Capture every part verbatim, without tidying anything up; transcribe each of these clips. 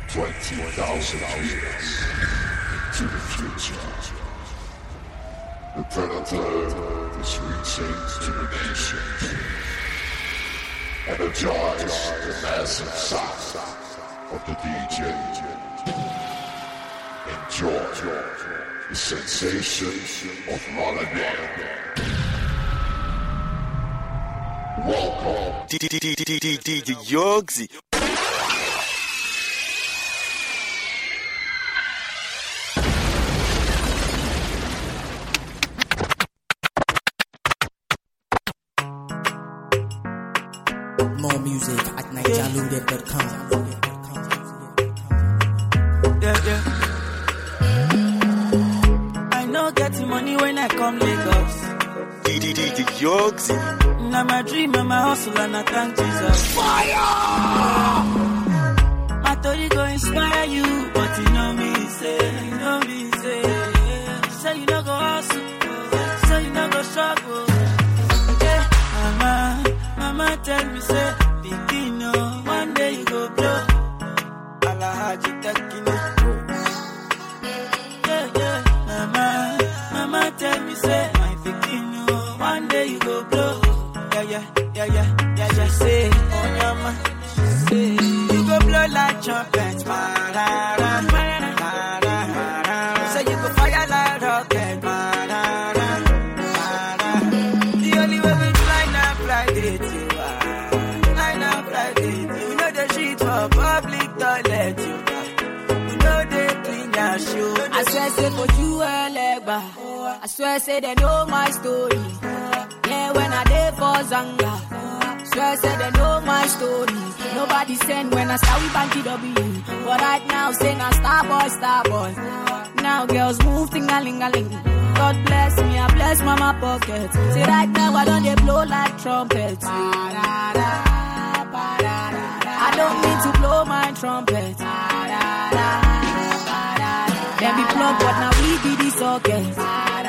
twenty thousand years into the future. The predator is reaching to the nations. Energize the massive sound of the D J. Enjoy the sensation of Molanet. Welcome D J Yogsy. More music at nigeria dot com. Yeah, yeah. I know getting money when I come Lagos. D J Yogsy. Now my dream and my hustle and I thank Jesus. Fire! My story go inspire you, but you know me, say, you know me, say, say you no go hustle, say you no go struggle. Yeah, mama, mama tell me, say, begin, oh, one day you go blow. Alahaji Tekino. Yeah, yeah, mama, mama tell me, say, my begin, oh, one day you go blow. Yeah, yeah, yeah, yeah, yeah, yeah, say, oh, yeah, man, say, you go blow like trumpets, ma-da-da, ma-da-da, say you go fire like rocket, ma-da-da, ma-da. The only way we fly now, fly it, you are, fly now, fly it, you know the shit for public toilet, you are, you know they clean your shoe. I swear say for you, Elegba, I swear say they know my story. Yeah, when I dey for Zanga, swear say they know my story. Nobody send when I start with Banky W. But right now, say now star boy, star boy. Now girls move ting-a-ling-a-ling. God bless me, I bless mama pocket. Say right now, I don't they blow like trumpets. I don't need to blow my trumpet. Then be plugged, but now we be the socket.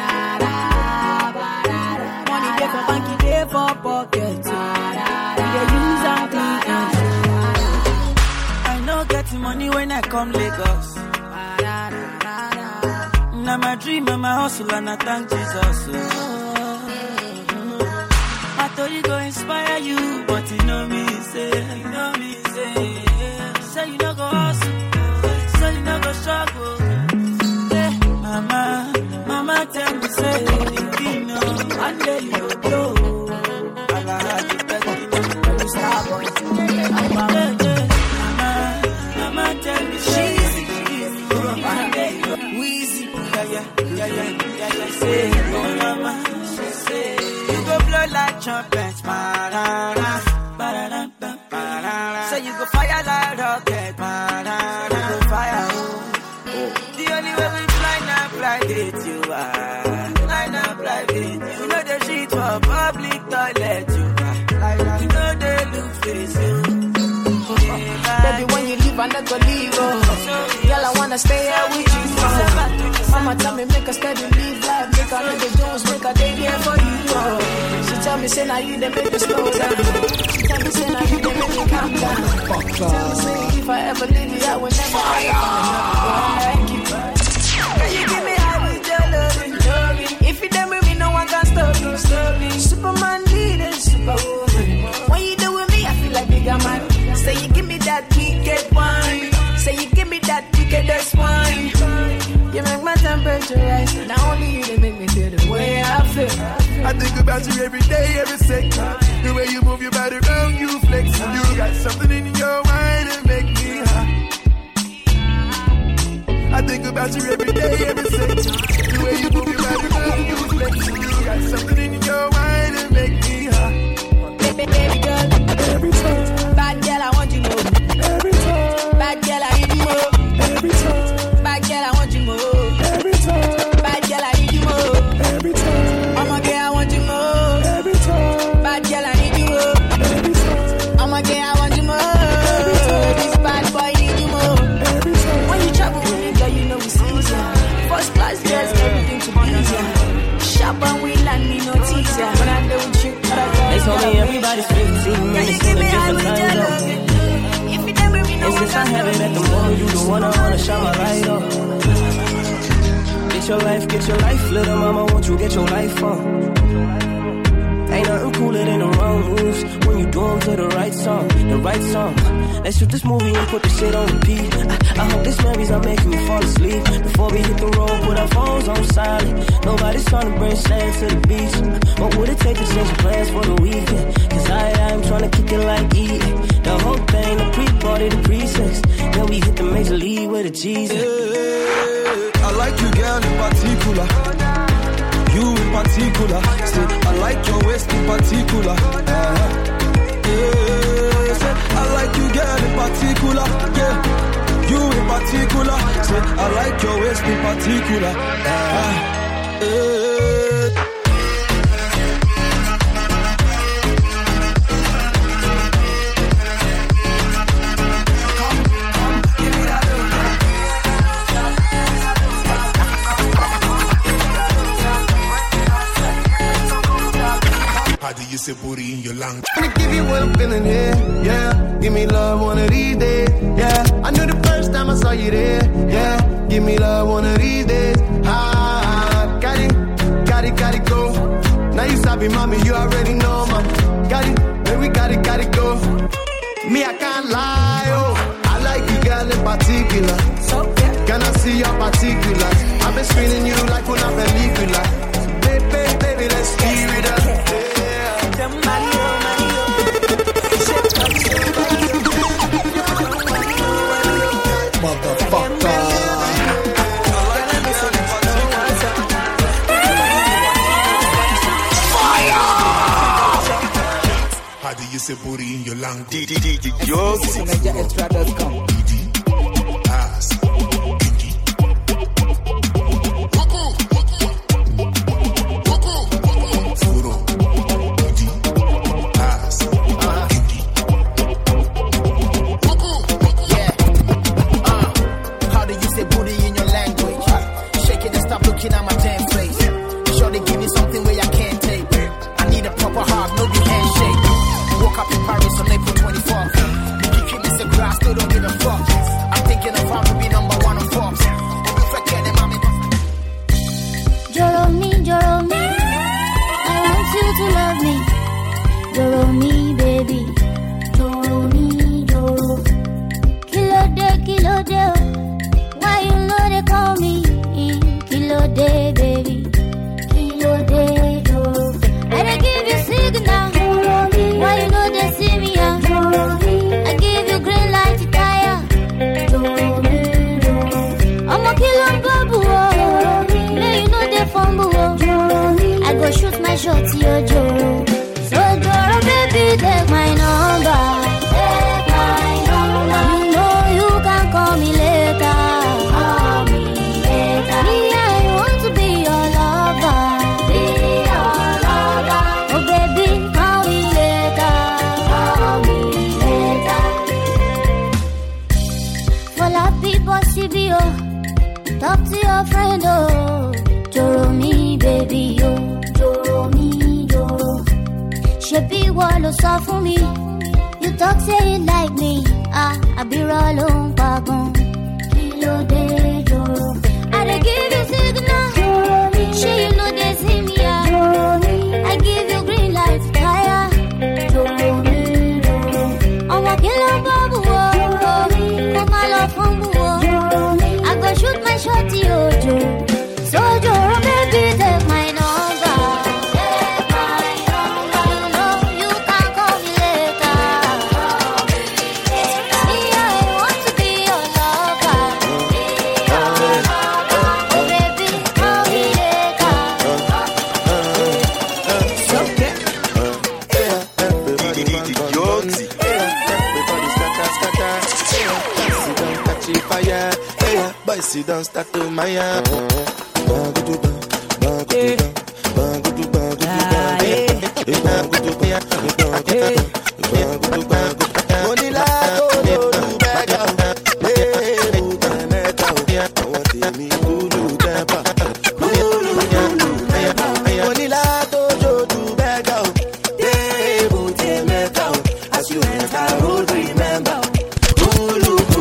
Money day for banky, day for pocket. We dey use and clean and I know getting money when I come Lagos. Now my dream and my hustle and I thank Jesus. Oh. My story go inspire you, but you know me, say, you know me, say, say you no go hustle, say you no go struggle. Yeah, mama, mama tell me, say, you know, one day you go blow. Alahaji Tekino, star boy. Yeah, yeah, mama, mama tell me, say, one day you go Weezy. Yeah, yeah, yeah, yeah, yeah, yeah, say, oh mama, she say, you go blow like trumpets, ba-da-da, ba-da-da, ba-da-da. Say you go fire like rocket, ba-da-da, you go fire, oh. The only way we fly now, fly it, you are, fly now, fly it. You know the shit for public toilet, you are, you know they look face, you. baby, when you leave, I never leave, oh. Girl, I wanna stay here with you, oh. Mama tell me, make a steady live life. Make a little Jones, make a day here for you, oh. She tell me, say, now you, they make me slow down. She tell me, say, now you, they make me calm down. Tell me, say, if I ever leave you, I will never thank you. Can you give me high with your loving? If you done with me, no one can stop me. Superman needed superwoman. When you do with me, I feel like bigger man. Say you give me that wicked wine. Say you give me that wickedest wine. You make my temperature rise. Not only you, they make me feel the way I feel. I think about you every day, every second. The way you move your body around, you flex. You got something in your mind that make me high. I think about you every day, every second. The way you move your body around, you flex. You got something in your mind that make me high. Baby, baby girl, every time. Bad girl, I want you more. Every time. Bad girl, I need you more. Every time. Bad girl, I want you more. Every time. Bad girl, I need you more. Every time. I'm a girl, I want you more. Every time. Bad girl, I need you more. Every time. I'm a girl, I want you more. This bad boy need you more. Every time. When you travel with me, girl, you know it's easier. First class, girls, everything to be easier. Shop and we land me no teaser. When I do with you, they told me everybody's crazy. Can you give me high with your loving? If you done with me, no one since I have it at the moment, you the one I wanna shine my light on. Get your life, get your life, little mama, won't you get your life on? Ain't nothing cooler than the wrong moves when you do them to the right song, the right song. Let's shoot this movie and put the shit on repeat. I, I hope this memories are making me fall asleep. Before we hit the road, put our phones on silent. Nobody's trying to bring sand to the beach. What would it take to change plans for the weekend? Cause I, I'm trying to kick it like E. The whole thing, the pre-party, the pre-sex. Then we hit the major league with a Jesus. Yeah, I like you, girl, in particular. You in particular, say I like your waist in particular. Uh-huh. Yeah, say I like you, girl, in particular. Yeah, you in particular, say I like your waist in particular. Uh-huh. Yeah. How do you say booty in your language? Gonna give you what I'm feeling here, yeah. Give me love one of these days, yeah. I knew the first time I saw you there, yeah. Give me love one of these days, ah. Got it, got it, got it, go. Now you sabi, mommy, you already know, ma. Got it, baby, got it, got it, go. Me, I can't lie, oh. I like you, girl, in particular. Can I see your particulars? I've been screening you like una película. Baby, baby, let's hear it up. How do you say booty in your language? D D D D Yogs. Niger Extra dot com. Ass. Talk to your friend, oh, Joro me, baby, oh, Joro me, Joro. Shebi walo so for me. You talk say you like me, ah, I be rollin' pagon. Kilo de Joro. I dey give you signal, Joro me. She you know they see me, ah, Joro me. I give you green light, fire, Joro me, Joro. I'm walking on babu, Joro me. Come on, love from Joro me. I go shoot my shot, yo, Joro. So Joro, baby, take my number. Take my number. You know you can call me later. Call me later. Me, I want to be your lover. Be your lover. Oh, baby, call me later. So yeah. D D D Yogs. Everybody scatter, scatter. Sit down, catch it fire. Hey, boy, sit down, start to my up. As you enter, remember.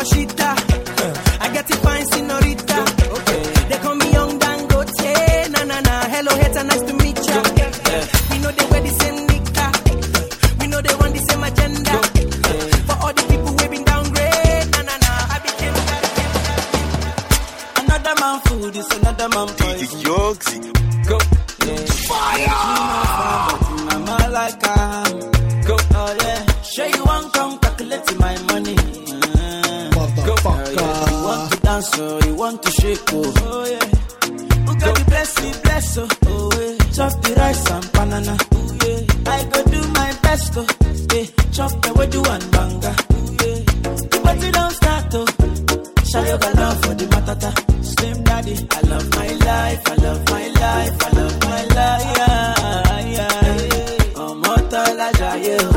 Mamacita. I get it fine, senorita. Okay. They call me Young Dangote. Na na na. Hello, hater, nice to meet ya. We know they wear the same nika. We know they want the same agenda. For all the people we been downgrade. Na na na. I became another man food is another man poison. Go. Yeah. Fire. Mama like I'm. Go. Oh yeah. Sure you want come calculate my money. Motherfucker. Uh, you want to dance, oh, you want to shake, oh, oh yeah. Who got the bless me, bless, oh, oh yeah. Chop the rice and banana, oh yeah. I go do my best, oh, yeah. Chop the way do one banga, oh yeah. The party don't start, oh. Show your love for the matata. Slim daddy, I love my life, I love my life, I love my life, yeah, yeah, yeah. Oh, mortal, yeah.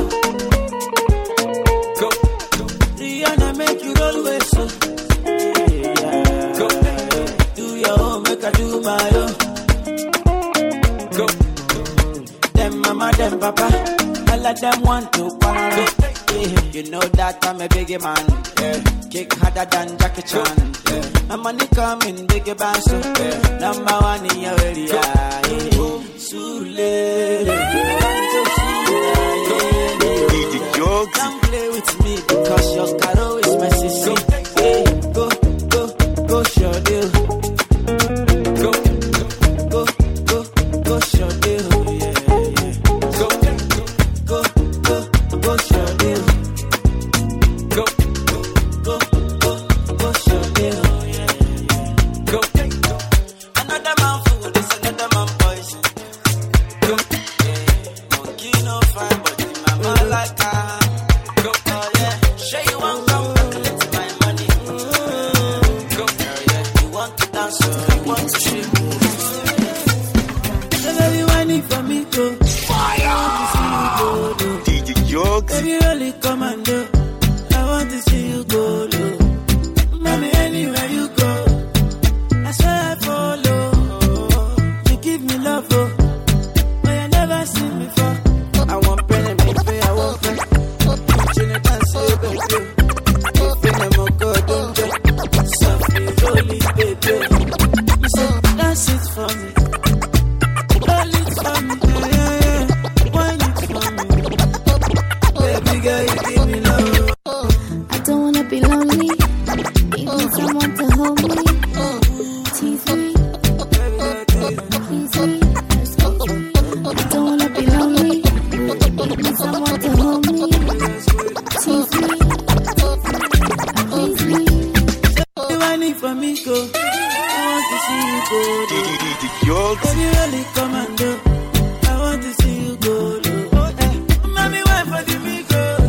Make you roll with so yeah. Go. Do your own, make I do my own. Go. Them mama, them papa, all of them want to party. Yeah. You know that I'm a biggie man. Yeah. Kick harder than Jackie Chan. Yeah. My money coming, biggie band, so yeah. Number one in your area. Yeah. Sule. Come play with me because your caro is my sister. Hey, go, go, go, show deal. Go, go, go, go, show deal. Yeah, yeah. Go, go, go, go, show deal. Go, go, go, go, show deal. Yeah, yeah. Go, another man food is another man poison. Go, yeah. Monkey no fine, but the mama like her. Baby, really come and do. I want to see you go low. Mommy, anywhere you go, I swear I follow. You give me love, oh, but I never seen before. I want penny, baby, I want penny. Chin it and say, baby, you feel more good, don't you? Softly, rolling, baby. You say, that's it for me. Roll it for me, yeah, yeah, yeah. Wine it for me. Girl, you give me love. I don't wanna be lonely. Need someone to hold me. Tease me. Please me. I don't wanna be lonely. Need someone to hold me. Tease me. Please me. You want it for me, go. I want to see you go. Baby, really come and do. I want to see you go. Mommy, wait for the me.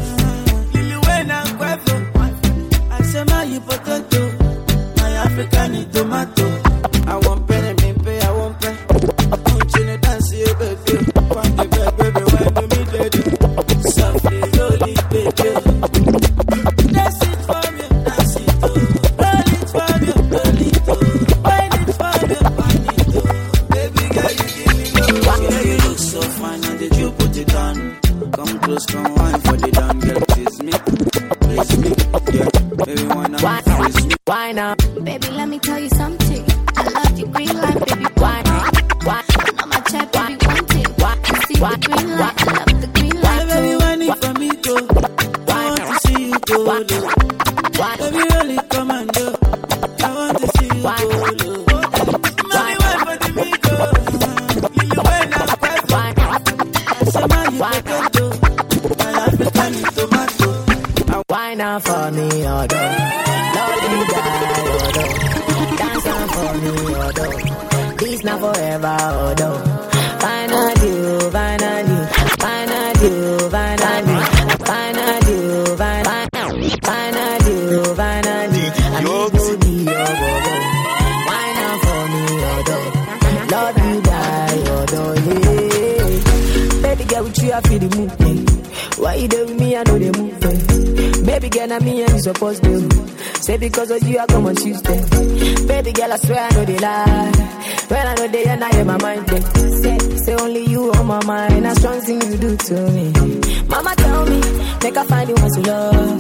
Potato, my African tomato. I want penny, me pay, I want pay. Punch in the dance, you baby. Want the bed, baby, when do me daddy? Softly, rolling, baby. That's it for me, that's it. Roll it for me, roll it. Wine it for me, wine it. Baby girl, you give me love. Yeah, you look so fine, and did you put it on? Come close, come wine for the damn girl, kiss me, please me, yeah. Baby, wanna why, why now? Baby, let me tell you something. I love you green light, baby. Why not? Why? On my check, baby, one thing. Why? You see the green light, I love the green light. Why, baby, why need for me to? I want to see you go low. Baby, really come and do. I want to see you go low. Mommy, why for the me go? You when I'm quite fine. I say, man, you can do. My African tomato. Why not for me, although? Love you, die, although. Dance on for me, although. This not forever, although. Find you, find you, find you, find you, find you, find you, find you. I need to be your bobo. Why not for me, although? Love you, die, although. Yeah. Baby girl, with you, I feel the movement. Why you do with me, I know the movement. Baby girl, I'm me and you supposed to. Say because of you, I come on Tuesday. Baby girl, I swear I know they lie. When I know they and I hear my mind play. Say, say only you on my mind. A strong thing you do to me. Mama tell me, make I find you want to love.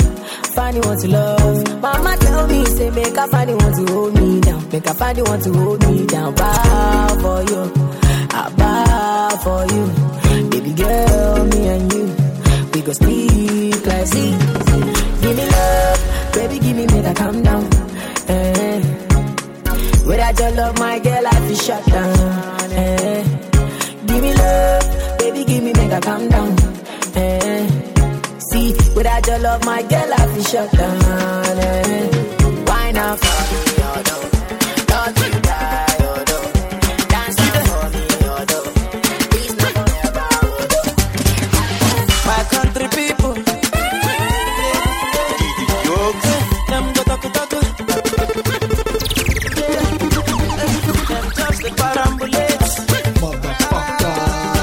find you want to love. Mama tell me, say make I find you want to hold me down. Make I find you want to hold me down. Bow for you, I bow for you. Baby girl, me and you, we go speak like see. Give me love, baby, give me make I calm down. Eh. Without your love, my girl, I feel shut down. Eh. Give me love, baby, give me make I calm down. Eh. See, without your love, my girl, I feel shut down. Eh. Why not for me, oh no? Don't you die, oh no? Dance for me, oh no? Please not forever, oh no? My country people, them go talk talk. Them just the parambulates. Motherfucker.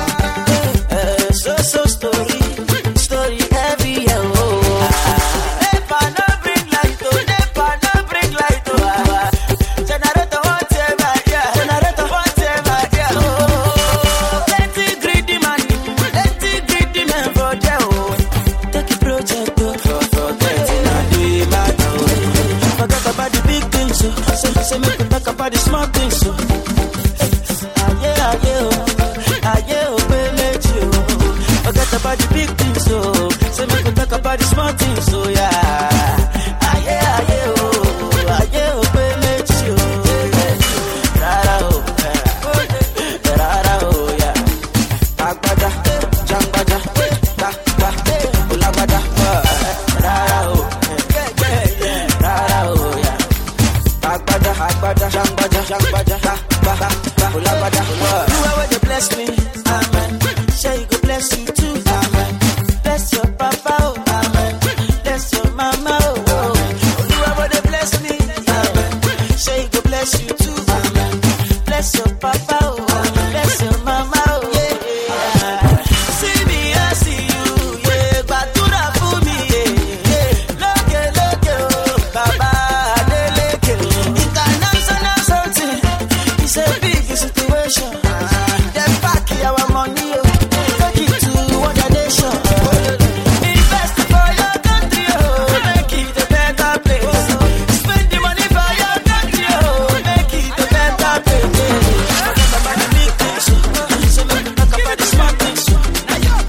So so story, story heavy, oh. Never no bring light, oh. Never no bring light, oh. Generator want my yeah. Generator want my yeah. Oh, plenty greedy man, plenty greedy man for jail. Take a project, oh. Forget it, I do it bad, oh. Forget about the big things, so say say make we talk about the small things, so. Ah yeah, ah yeah, oh. Ah yeah, oh, baby, you. Forget about the big things, so say make we talk about the small things, so yeah. Ah yeah, ah yeah, oh, ah yeah, oh, baby, you. Rara, oh, rara, oh, yeah. Agbada, jambada, ba ba, ulabada, rara, oh, rara, oh, yeah. Agbada, agbada, jambada, jambada, ba ba, ulabada. You are where they bless me, amen. Say you go bless you too, amen. Bless your papa, oh, amen. Bless your mama, oh, oh. You are where they bless me, amen. Say you go bless you too, amen. Bless your papa, oh, amen. Bless your mama, oh, yeah. See me, I see you, yeah. Batura for me, yeah. Look it, look it, oh, Baba, they look it. International something, it's a big situation. Them back our money, oh. Take it to other nation. Invest for your country, oh. Make it a better place. Spend the money for your country, oh. Make it a better place. Forget about the big things, so make it talk about the small things, so. Ah yeah,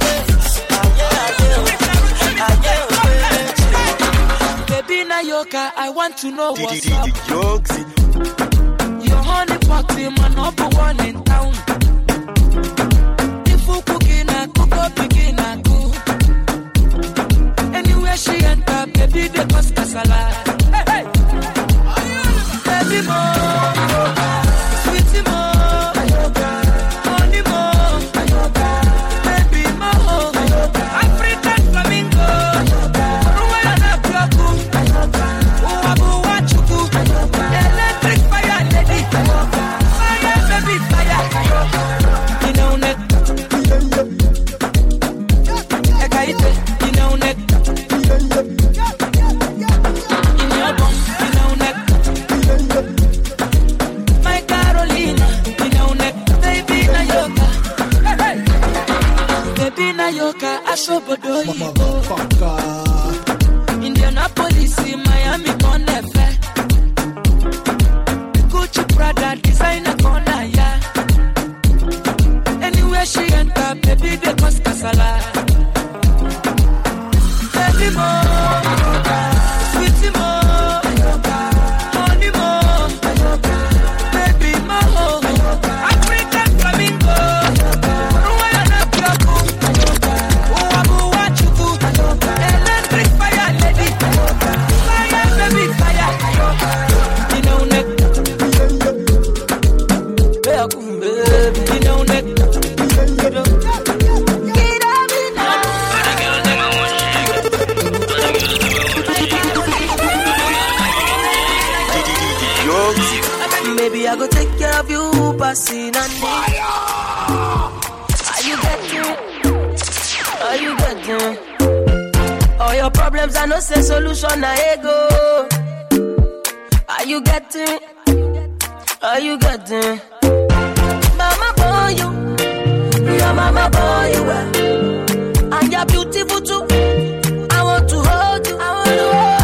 ah yeah, baby Nayoka, I want to know what's up. Your honey pot in my number one in town. If you cooking a cook up, begin a cook. Anywhere she enter, baby, they cause casala. Hey, hey. Baby mo, sweetie mo, honey mo, baby mo, African flamingo, Rwanda plaku, Uwabu wachuku, electric fire lady, fire baby fire, you know net, ekaite, you know net, in your bum, you know net, my Carolina, you know net, baby Nayoka, hey, hey. Baby Nayoka, asobodo yibo, Indianapolis, Miami, Conefe, Gucci, Prada, designer corner, yeah. Anywhere she enter, baby, they cause casala. Baby mo, sweetie mo, honey mo, baby mo, African flamingo, Rwanda plaku, Uwabu wachuku, electric fire lady, fire baby fire, you know net, baby, you know net, you know. Maybe I go take care of you, passing and fire. Are you getting? Are you getting? All your problems are no say solution, na ego. Are you getting? Are you getting? Mama boy you, your mama boy you well, and you're beautiful too. I want to hold you, I want to hold you.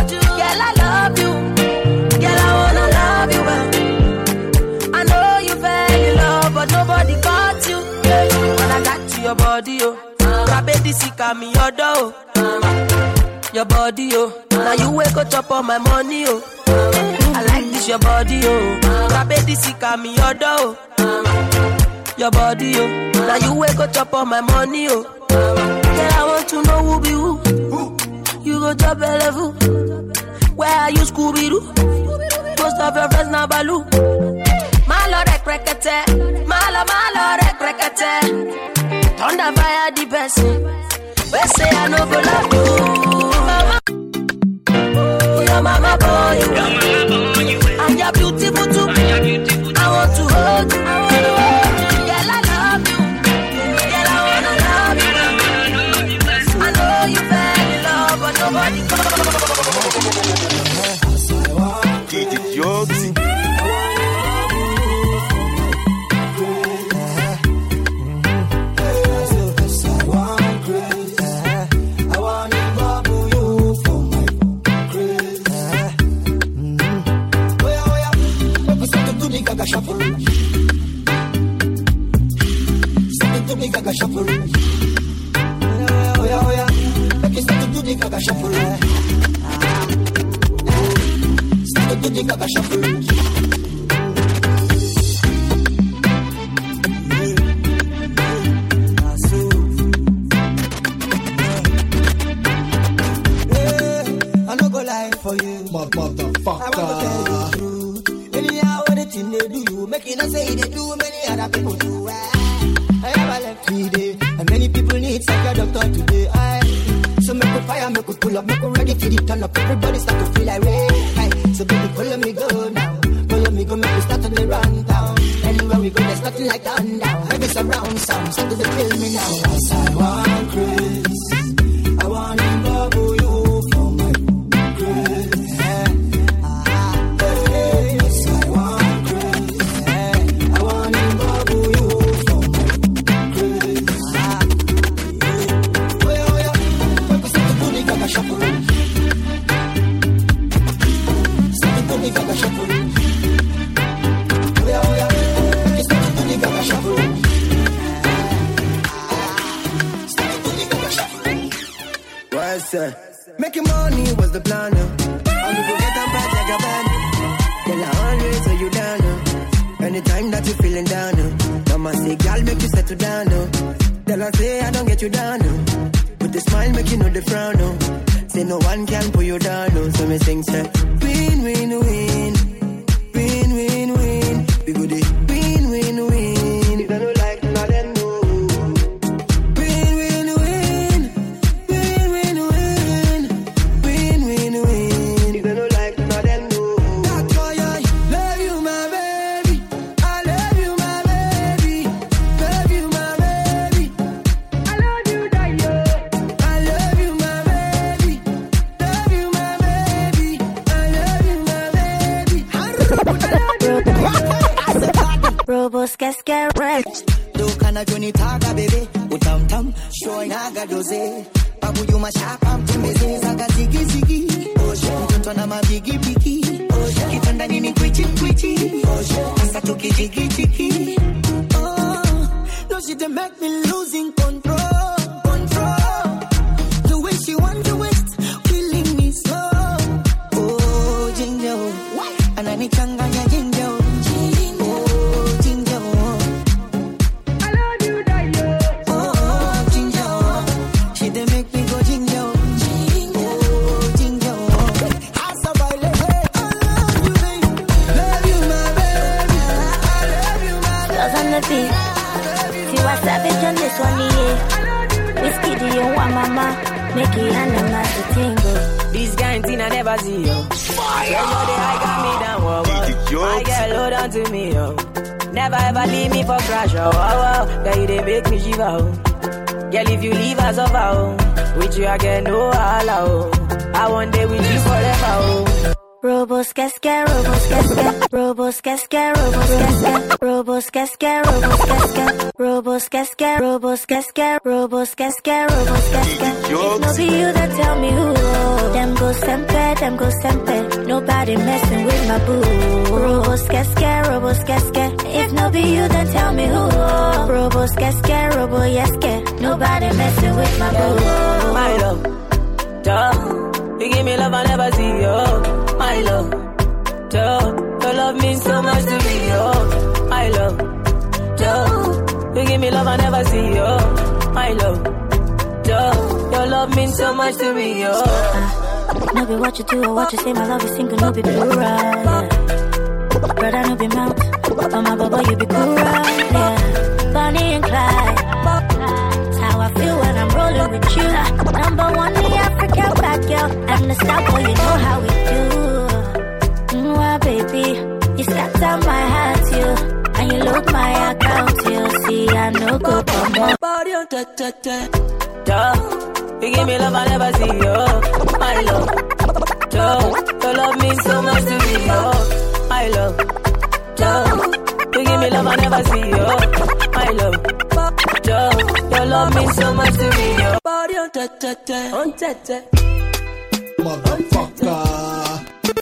door. Your body, oh. Now you wake up chop on my money, oh. I like this your body, oh. Grab it, sick me your door. Your body, oh. Now you wake up chop on my money, oh. Girl, I want to know who be who. You go top a level. Where are you, Scooby-Doo? Most of your friends now baloo. Malo rek rekete, malo malo rek rekete. Thunder fire the person. We say I no go love you. Mama, oh your mama boy, you. And you're beautiful too. I want to hold you. Girl, I love you. Girl, I wanna love you. I know you fell in love, but nobody D J Yoxi. Gaga shuffle. Oh yeah, oh yeah. Make you start to do the Gaga shuffle. Start to do the Gaga shuffle. Yeah, I no go lie for you, motherfucker. I want to tell you the truth. Anyhow, anything they do, you make it not say they do. Many other people do. I never left today, and many people need psych a doctor today. I, so make a fire, make a pull up, make a ready for the turn up. Everybody start to feel like rain. Aye, so baby, follow me go now, follow me go, make we start to the run down. Anywhere we go, there's nothing like down down. Heavy surround sound, start to feel me now. As I want Chris, I want to bubble you for my Chris. Yeah. Ah, hey, yes, I want Chris. Yeah. I want to bubble you. Shuffle. Start to do the Gaga shuffle. Oh yeah, oh yeah. Start to do the Gaga shuffle. Start to do the Gaga shuffle. What's that? Making money was the plan. I'm gonna go get them back like a band. Then I always hold you down. Anytime that you're feeling down. Mama say, girl, make you settle down. Then I say, I don't get you down. With the smile, make you know the frown, no. Say no one can pull you down, no. So me sing, say, win, win, win. Win, win, win. We go the win, win, win. If they don't like, now then no. Win, win, win. Win, win, win. Win, win, win. If they don't like, now then no. That's why I love you, my baby. I love you, my baby. Love you, my baby. I love you, Dayo. I love you, my baby. Love you, my baby. I love you, my baby. Robos que rich. Do kana joni taga baby. Utam tam. Shoy naga doze. Babu you ma shapam tumeze. Zaga zigi zigi. Oje. Mtoto na mabigi bigi. Oje. Kitanda nini kwichi kwichi. Oje. Asa tuki jigi jigi. Oh. No she dey make me losing control. Control. The way she want to waste. Killing me slow. Oh jinjo. Anani changanya jinjo. See what's up on this one here. Whiskey do you want mama? Make it animal to tingle. This guy in I never see you. Fire! I got me down, whoa, whoa. I get low down to me, yo. Never ever leave me for crash, oh, oh, oh. Girl, you they make me shiver, oh. Girl, if you leave us over, oh. With you I get no allow, oh. I want day with you forever, oh. Robos casca, robos casca, robos casca, robos casca, robos casca, robos casca, robos casca, robos casca, robos casca, robos casca. If no be you, then tell me who. Them go sempe, them go sempe. Nobody messing with my boo. Robos casca, robos casca. If no be you, then tell me who. Robos casca, robo yeske. Nobody messing with my boo. My love, duh. You give me love I never see, oh, my love, duh. Your love means so much to me, oh, my love, duh. You give me love I never see, oh, my love, duh. Your love means so much to me, oh. Uh, no be what you do or what you say, my love is single, no be plural, yeah. Brother, no be mount, oh my baba, you be cool, right, yeah. Bonnie and Clyde, that's how I feel when I'm rolling with you. Number one, the African bad girl, and the star boy, you know how we do. Mwah, baby, you scatter my heart, you, and you look my account, you see, I know go come on. Body on ta ta ta, duh. You give me love I never see, oh, my love, duh. Your love means so much to me, oh, my love, duh. You give me love I never see, oh, my love, duh. Your love means so much to me, oh. Body on ta ta ta, on ta ta. Motherfucker.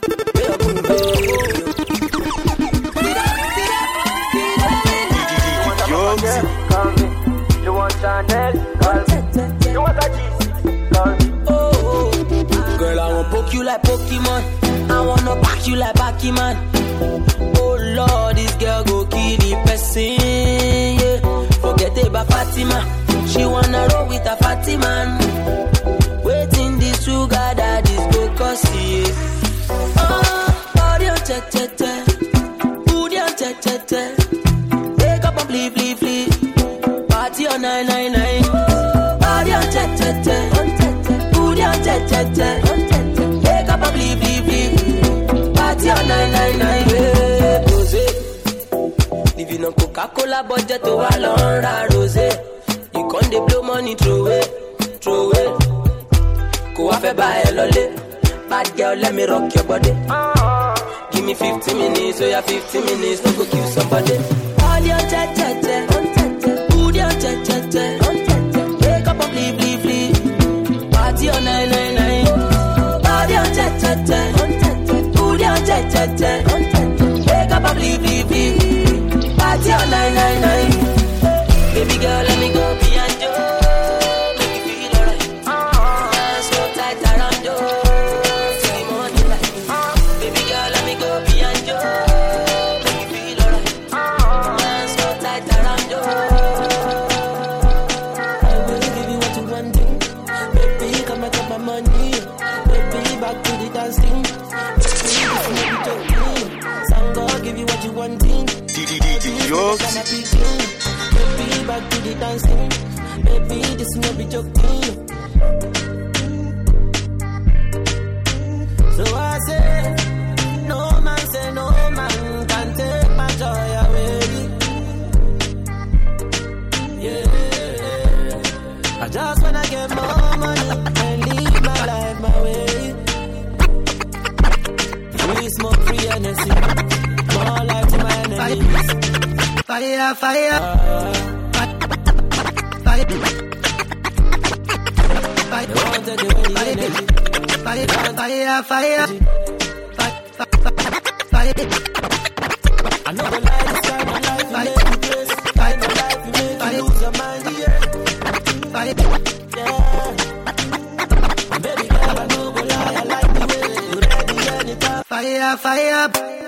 You want Chanel? You want a G? Oh, girl, I won't poke you like Pokemon. I wanna back you like Pac-Man. Oh Lord, this girl go kill the person, yeah. Forget about Fatima. She wanna roll with a fatty man. Waiting this sugar that is go cause yeah. Oh, body on te te te, booty on te te te. Wake up and flee flee flee. Party on nine nine nine. Body on te te te, booty on te te te. Wake up and flee flee flee. Party on nine nine nine. Hey, rosé, living on Coca-Cola budget to Valora rosé. You can't dey blow money throw it, throw it. Go off a buy a lolly. Bad girl, let me rock your body. Give me fifty minutes, so you have fifty minutes to go kill somebody. All your cha cha cha, booty on cha cha cha. Wake up and flee flee flee. Party on nine nine nine. Body on cha cha cha, booty on cha cha cha. Wake up and flee flee flee. Party on nine nine nine. Baby girl, let me go beyond you. Make you feel alright. Uh, so tight around you. See money like baby girl, let me go beyond you. Make you feel alright. Uh, so tight around you. I will give you what you want to. Baby, come and get my money. Baby, back to the dancing. Baby, this is not joking. Sangha, give you what you want to. D D D D Jokes. Baby, back to the dancing. Baby, this no be joking. So I say, no man say no man can take my joy away. Yeah, I just wanna get more money and live my life my way. Free smoke, free energy, more life to my enemies. Fire, fire, uh, fire, fire, fire, fire, fire, fire. I know the light is kind of life, you make me place. Kind of life, you make me lose your mind, yeah. Fire, yeah. Baby girl, I know the lie, I like the way you ready anytime. fire, fire.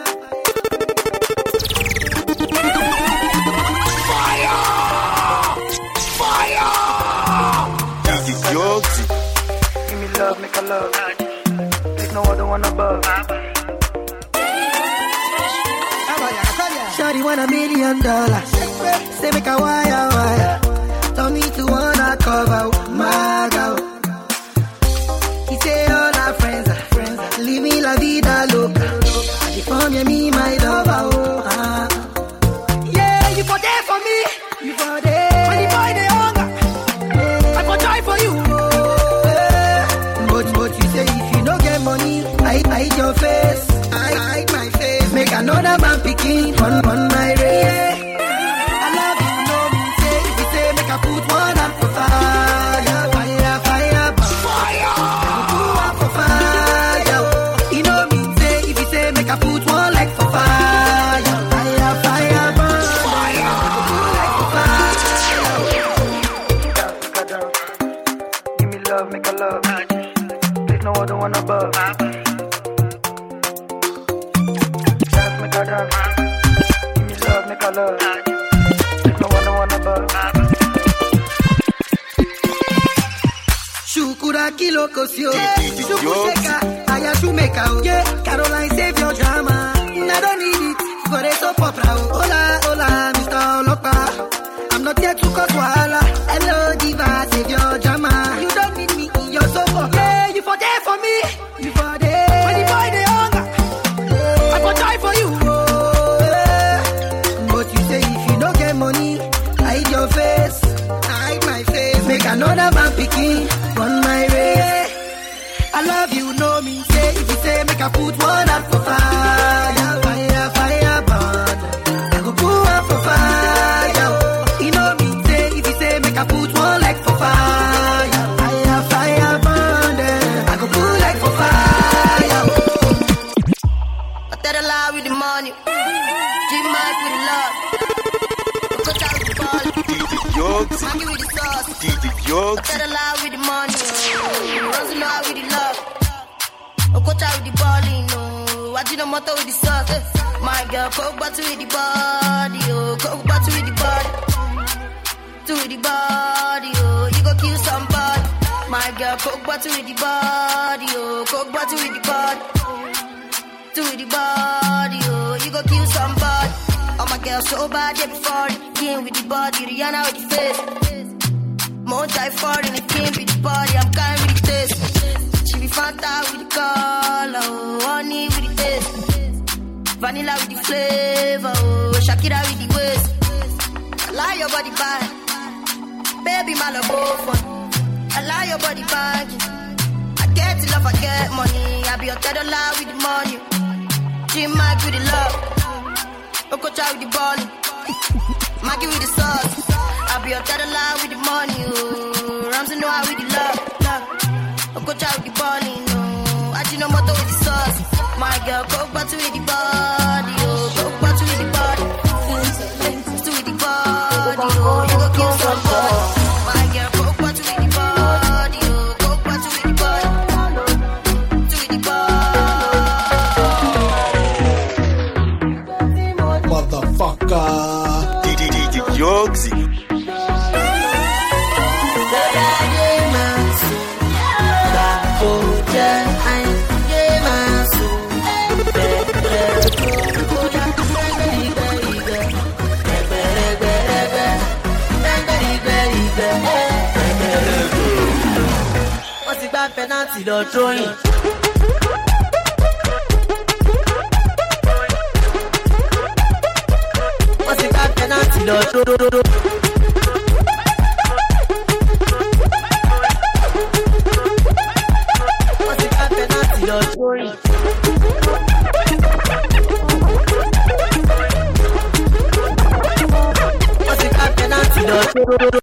Give me love, make a love. There's no other one above. Shawty want a million dollars. Say make a wire wire. Tell me to wanna cover my girl. He say all our friends are friends. Leave me la vida loca. She from me my lover. Oh, ah. Yeah, you for there for me. You for there. When the boy they hunger, I for try for you. Oh, yeah. But but you say if you don't get money, I hide your face. pikin, run, run my race. I love you, no me say, if you say make I put one hand for fire, fire, fire, fire. Put one for fire. You know me say, if you say make I put one leg for fire, fire, fire, fire. Give me love, make a love. There's no other one above. Dance, make a dance. Give me love, make a love. There's no other one above. Shukura kilo kosio. Shukuseka, aya shumeka. Yeah, Caroline save your drama. I don't need it. For it so popra. Hola, hola, Mister Olopa. I'm not here to cause wahala. Hello, diva, save your drama. You don't need me in your sofa. Yeah, you for there for me. You for there. When the boy they hunger, I for die for you. Oh, yeah. But you say if you don't get money, hide your face. Hide my face. Make another man picking. Run my race. I love you, know me. Say if you say make I put one out for fire, fire, fire, burn. I go put one for fire. You know me. Say if you say make I put one like for fire, fire, fire, burn. I go put like for fire. I tell a lie with the money. G-Mike with the love. Coach out with the ball. Maggie with the sauce. I tell a lie with the money. Rosy know with the love. Coach out with the balling. I did no motor with the sauce. My girl, coke bottle with the body. Oh, coke bottle with the body. To the body. Oh, you go kill somebody. My girl, coke bottle with the body. Oh, coke bottle with the body. To the body. Oh, you go kill somebody. Oh, my girl, so bad, yeah, before it. Game with the body, Rihanna with the face. Multi foreign, it came with the body, I'm kind with the taste. She be Fanta with the color, oh, honey with the taste. Vanilla with the flavor, oh, Shakira with the waist. I like your body back, baby, my love fun. I like your body back. I get it love, I get money. I be your third dollar with the money. G-Mike with the love. Okocha with the ball. Maggie with the sauce. I be your third dollar with the money. Oh, Ramsey know I with the love. love. Okocha with the ball. No, I do no motor with the sauce. My girl, coke bottle with the body. Oh, coke bottle with the body. Still with the body. Oh, you go kill somebody. My girl, coke bottle with the body. Oh, coke bottle with the body. Still with the body. Motherfucker. D D D D Yoxi. Penalty, don't throw it. What's it got penalty, don't throw it. What's it got penalty, don't throw it. What's it got penalty, don't throw it.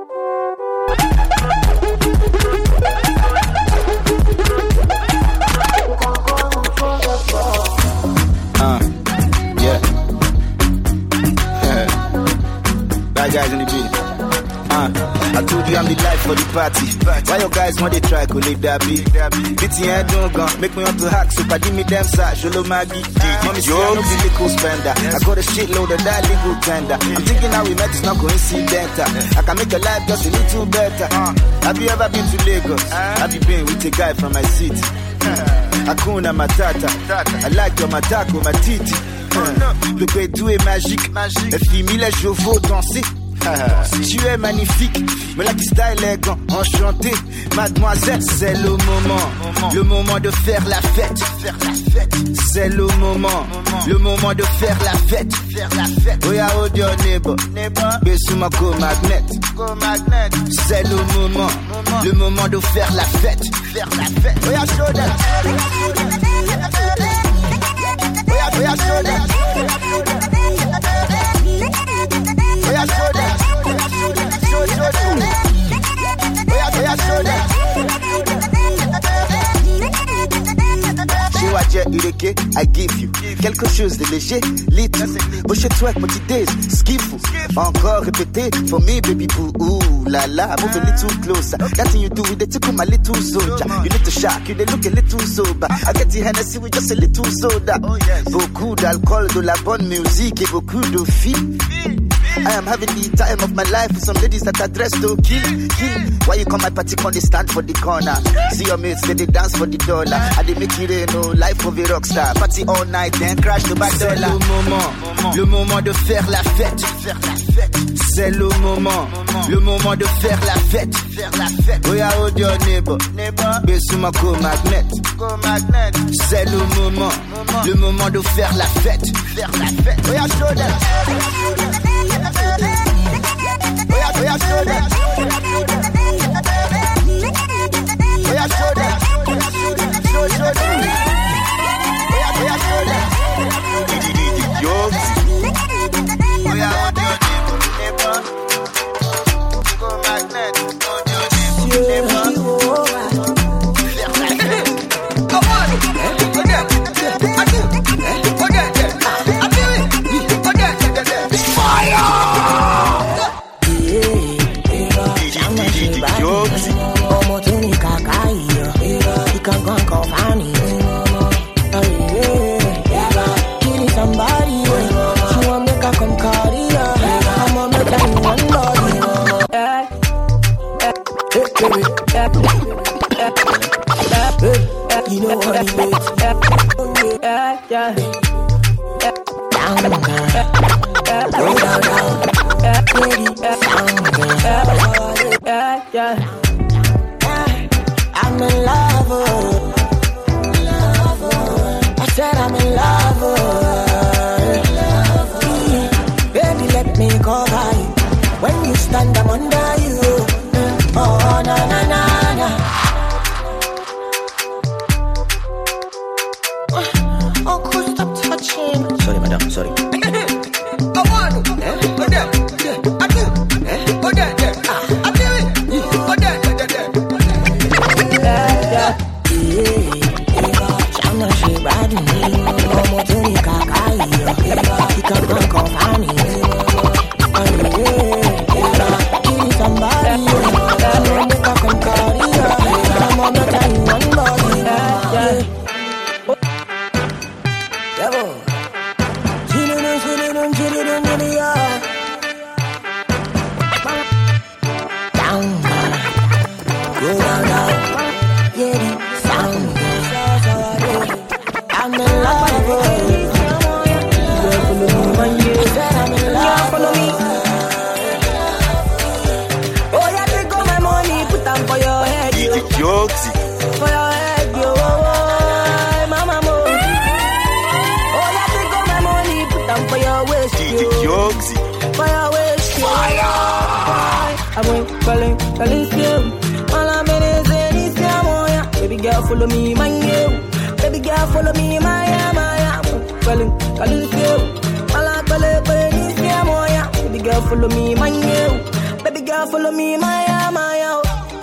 Guys in the beat. Uh, I told you I'm the life for the party. Why your guys want to try to leave that beat? Beating head don't go, make me want to hack. So I give me them side, Sholo Maggie. Mommy say I'm no legal spender. I got a shitload of that legal tender. I'm thinking how we met is not coincidental. I can make your life just a little better. Have you ever been to Lagos? Have you been with a guy from my city? Hakuna Matata. I like your matako, my titi. Le pétou est magique, magique. Fille mille je veux danser. Tu es magnifique, me la style élégant, enchanté. Mademoiselle, c'est le moment, le moment de faire la fête. C'est le moment, le moment de faire la fête. Oh yeah, oh your neighbor, Besuma go magnet. C'est le moment, le moment de faire la fête. Oh yeah, show that. Oh yeah, oh yeah, show that. ireke, I give you. Quelque chose de léger, lit. Boucher twerk, multi days, skiffle. Encore répété, for me, baby boo. Ooh la la, move a little closer. That thing you do with the tickle, my little soldier. You need to shock, you they look a little sober. I get the Hennessy with just a little soda. Beaucoup d'alcool, de la bonne musique et beaucoup de filles. I am having the time of my life with some ladies that are dressed to kill, kill. Why you come my party on the stand for the corner? See your mates, they, they dance for the dollar. And they make it rain, no life of a rockstar. Party all night, then crash the back dollar. C'est le moment, le moment de faire la fête. C'est le moment, le moment de faire la fête. Oh yeah, hold your neighbor, Besuma go magnet. C'est le moment, le moment de faire la fête. Oh yeah, show them. Oh yeah, oh yeah, show them. Oh yeah, show them. Show, show them. Oh yeah, oh yeah, show them. Yo. Oh yeah, hold your neighbor. Go magnet. Hold your neighbor. You know what it is. Yeah, yeah. Down, down, go down, down. Lady, down, yeah, yeah. I'm in love. I said I'm in love. Baby, let me cover you. When you stand, I'm under you. Oh, na na na na. Uncle, stop touching. Sorry, madam, sorry. I want to. Eh? Oh, there. I do. Eh? Oh, there, there. I feel it. Oh, there, there, there. Yeah, yeah. I'm not sure about me. I'm not doing it. I'm not doing it. I'm not doing it. Somebody, I'm gonna make a come carry her. I'm gonna tell you one body. Yeah, yeah. Down, go down, down. Yeah, the sound. I'm in love. I'm in love. Follow me. For your head, yo. For your head, yo. Mama, mo. Oh, yeah, take all my money, put them for your waist, yo. For your waist, yo. I'm calling, calling, still. All I'm in is in this yeah. Baby girl, follow me, my yo. Baby girl, follow me, my yeah, my yeah. Calling, calling, still. All I'm calling, calling, this yeah. Baby girl, follow me, my yo. Baby girl, follow me, my yeah, my yeah.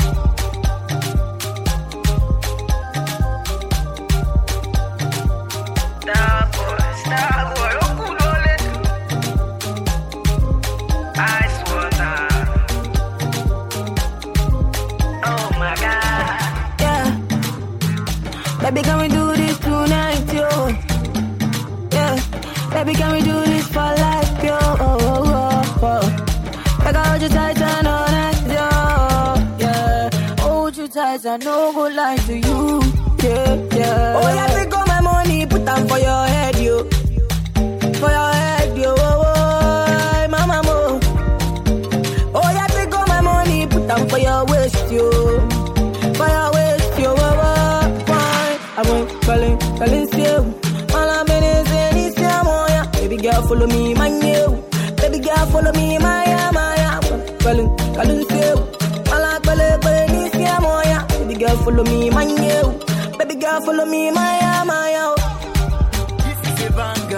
Baby, can we do this tonight, yo? Yeah. Baby, can we do this for life, yo? Oh, oh, oh, oh. Like I hold you tight and all night, yo. Yeah. Hold you tight and no go lie to you. Yeah, yeah. Oh, yeah, take all my money, put them for your head, yo. For your head, yo. Oh, oh, mama, mo. Oh, yeah, take all my money, put them for your waist, yo. For your waist, yo. Oh, oh. I'm calling, calling still. All I'm in is in this yeah. Baby girl, follow me, my new. Baby girl, follow me, my yeah, my yeah. Calling, calling still. All I'm calling, calling this yeah. Baby girl, follow me, my new. Baby girl, follow me, my yeah, my yeah. This is a banger.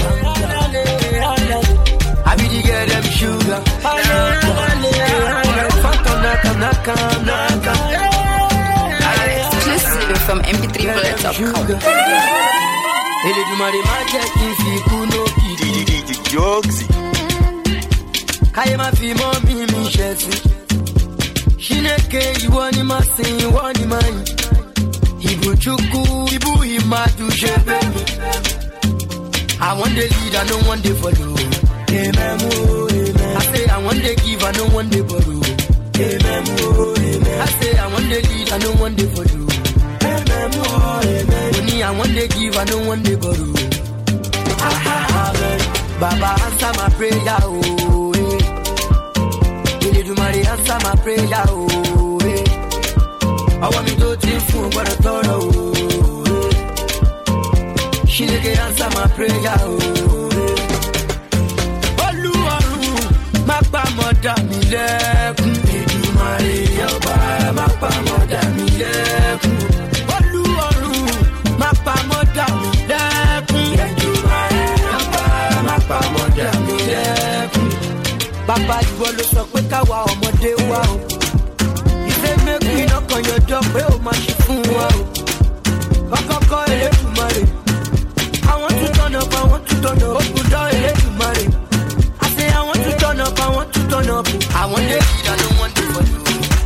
I be the girl, them sugar. Fanta naka naka naka. Exclusive from M M P three bullets of coke. Ele do mare market in fiku no kidi. D J Yoxi. Kaye ma fi mo mi mi shesi. Shineke you want ma sing you want man. Ibu chuku ibu imadu shebe. I want the lead, I don't want the follow. Amen, oh, amen. I say I want the give, I don't want the borrow. Amen, oh, amen. I say I want the lead, I don't want the follow. Amen, oh, amen. Money I want the give, I don't want the borrow. Amen. Baba answer my prayer, oh, eh. Ele do mare answer my prayer, oh, eh. I want me to think for what I thought, oh. She nigga answer my prayer, oh. Oluwarun, ma pa moda mi lekun. Edumare Ọba, ma pa moda mi lekun. Oluwarun, ma pa moda mi lekun. Edumare Ọba, ma pa moda mi lekun. Baba ìwọ ló sọ pé káwa ọmọdé wá o. Ìfẹ́ mẹ́kùn iná kan yọjọ́ pé ó máa ṣe fún wa o. Kọ́kọ́kọ́ Elédùmarè. I want to turn up, I want to turn up, open door, Elédùmarè. I say I want to turn up, I want to turn up. I want the lead, I don't want the follow.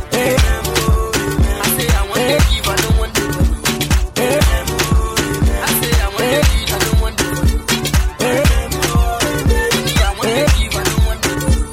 I say I want the give, I don't want the follow. I say I want the lead, I don't want the follow. I want the give, I don't want the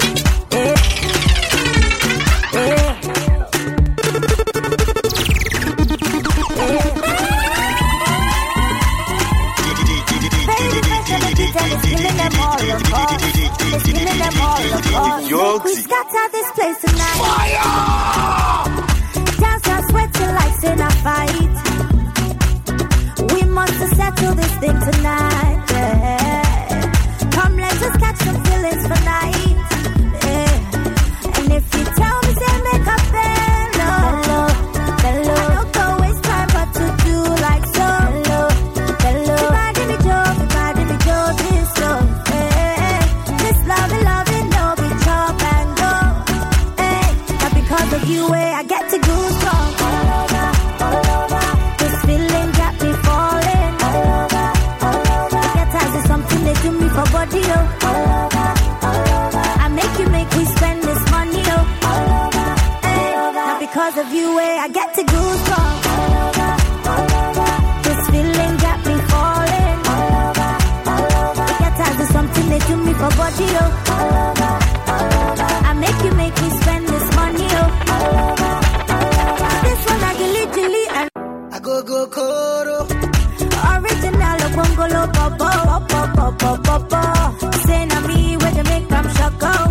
We scatter this place tonight. Fire! Dance and sweating like in a fight. We must settle this thing tonight. Yeah. Come, let's just catch some feelings for night. Yeah. And if you tell me, say make up bello, bello. I don't go waste time, but to do like so. Bello, bello. Everybody me Joe, everybody me Joe, this love. Yeah. This love, love, no be chop and go. Hey, but because of you, eh, I get to goosebumps all over, all over. This feeling got me falling all over, all over. Get eyes is something they do me for body, oh. All over, all over. I make you make we spend this money, oh. All over, hey, now because of you, eh, I get to goosebumps all over, all over. This feeling got me falling all over, all over. Get eyes is something they do me for body, oh. All over, all over. I make you make me spend this money, oh. All over, all over. This one I gilly gilly and I go go koro. Original of bungalo popo, popo, popo, popo. Say na me where they make them shock out.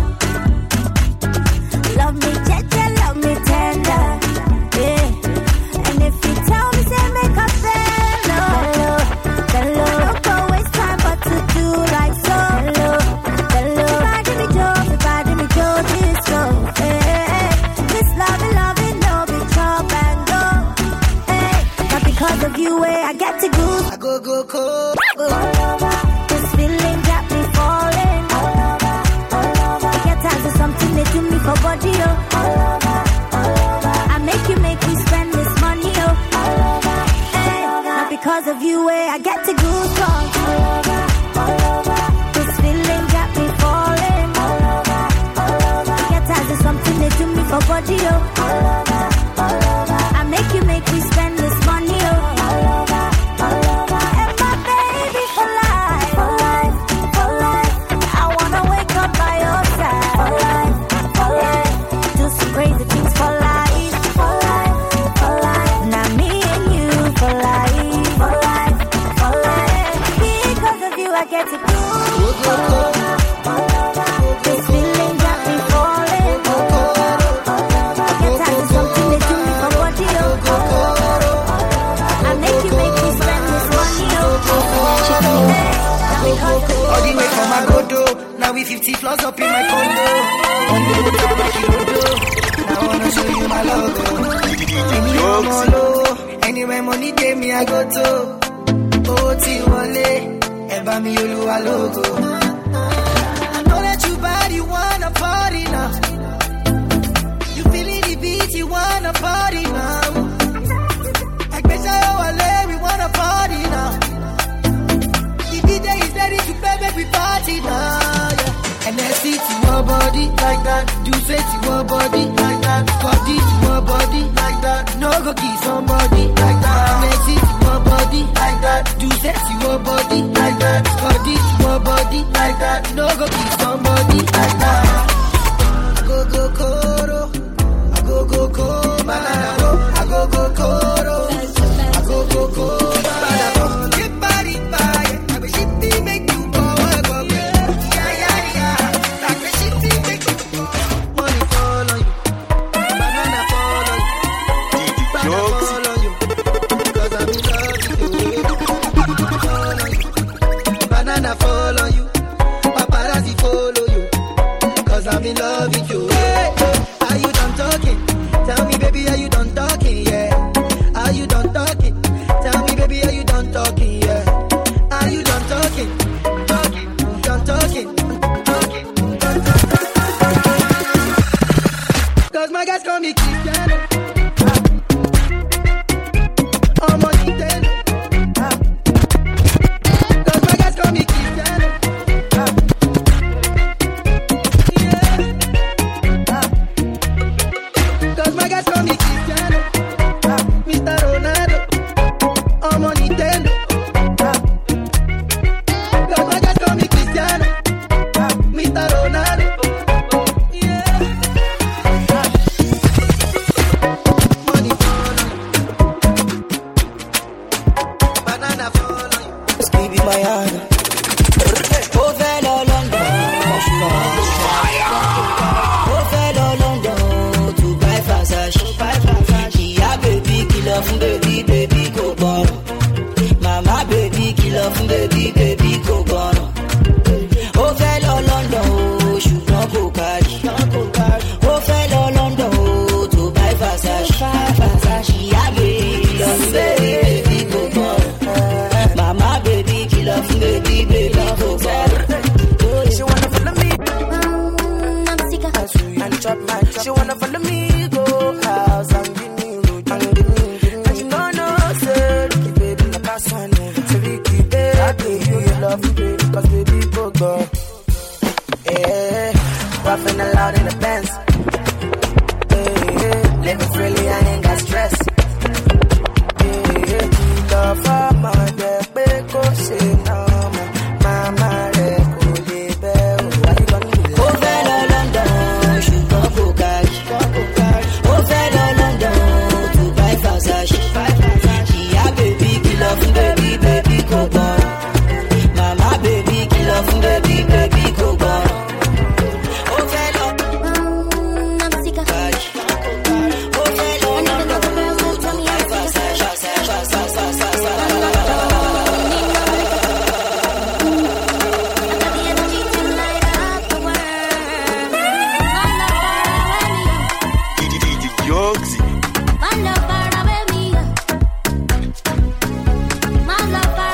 Love me tender, love me tender, yeah. And if you tell me say make up bello, bello. Don't go waste time but to do like so. Bello, bello. Everybody me Joe, everybody me Joe, this go. Hey, this love, love, no be chop and go. Hey, but because of you, eh, I get to go. I go go go. All over. This feeling got me falling all over, all over. Get eyes is something they do me for body, oh. All over, all over. I make you make me spend this money, oh. All over, hey, now because of you, eh, I get to goosebumps all over, all over. This feeling got me falling all over, all over. Get eyes is something they do me for body, oh. All over, all over. I make you make me spend this money, oh. All over, all over. And my baby for life, for life, for life. I wanna wake up by your side, for life, for life. Do some crazy things for life, for life, for life. Now me and you for life, for life, for life. Because of you, I get to go. This feeling got me falling. Get tired of something they do me for body, oh. I make you make me spend this money, oh. All the way from my godo. Now we fifty floors up in my condo. On the road to my kilo. Now I wanna show you my logo. Give me your molo. Anywhere money gave me, I go to. Oh, Tiwale. Eba mi Oluwa logo. I know that you bad, you wanna party now. You feeling the beat, you wanna party now. I bet I one body like that. Body to one body like that. No go kiss somebody like that. Next it to one body like that. Do sex to one body like that. Body to one body like that. No go kiss somebody like that. I go go koro, I go go koro, banana, I go go koro, I go go koro, banana. Get body fire, I be shitty make you go go go. Yeah yeah yeah, I be shitty make you go. Money fall on you, banana fall on you, banana fall on you, 'cause I'm in love with you. Fall on you, banana fall on you, paparazzi follow you, 'cause I'm in love with you. Hey, are you done talking? Tell me, baby, are you done talking? Yeah. Are you done talking? Tell me, baby, are you done talking? Yeah. Are you done talking? Talking, done talking, talking, done talking. 'Cause my guys call me Cristiano. I'm on Nintendo. 'Cause my guys call me Cristiano. Cause my guys call me Cristiano, Mister Ronaldo, I'm on Nintendo. Cause my guys call me Cristiano, Mister Ronaldo. Yeah. Money fall on you, banana fall on you. Let's keep it my hand. Oh, fellow London, oh, fellow London, to buy Versace, buy Versace. Yeah, baby, kill off, baby, baby, go gone. Mama, baby, kill off, baby, baby, go gone. Oh, fellow London, oh, should not go carry. Oh, fellow London, oh, to buy Versace, buy Versace. Yeah, baby, kill off, baby, baby, go gone. Mama, baby, kill off, baby, baby, go gone. She wanna follow me. She wanna follow me, go house and give me road, and give me, give me. And you know, no, say, Ricky, baby, my pass on it. Say, Ricky, baby, you love me, baby, 'cause baby, go, go. Yeah, puffing aloud in the Benz. Yeah, living freely, I ain't got stress. Yeah, love for my day, baby, go, say, no, mama, go, baby, why you gonna do that? Oh, fellow London, should not go carry. Oh, fellow London, to buy Versace. Yeah, baby, kill off, baby, baby, go gone. Mama, baby, kill off, baby, baby, go gone. Oh, fellow, carry. Oh, fellow London, to buy Versace. My love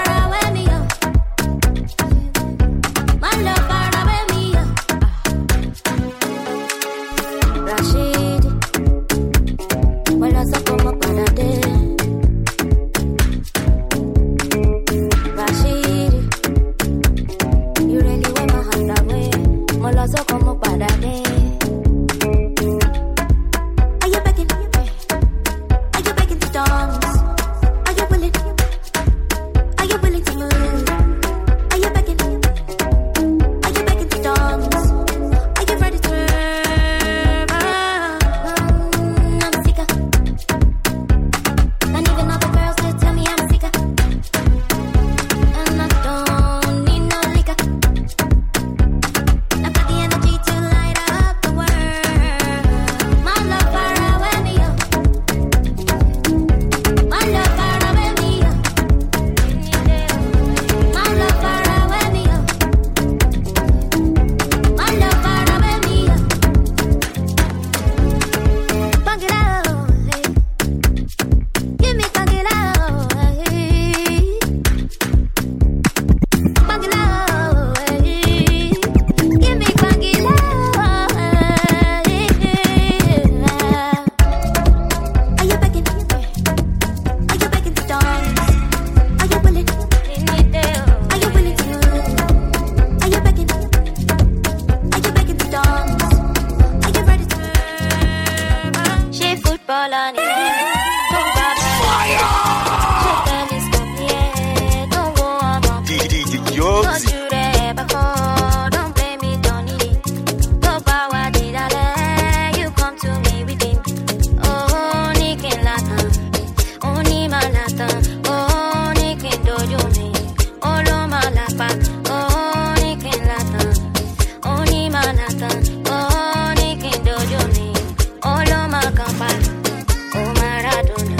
campa, oh, ni kin latan, oh, ni manatan, oh, ni kin dojo mi, oh, lo ma campa, oh, Maradona,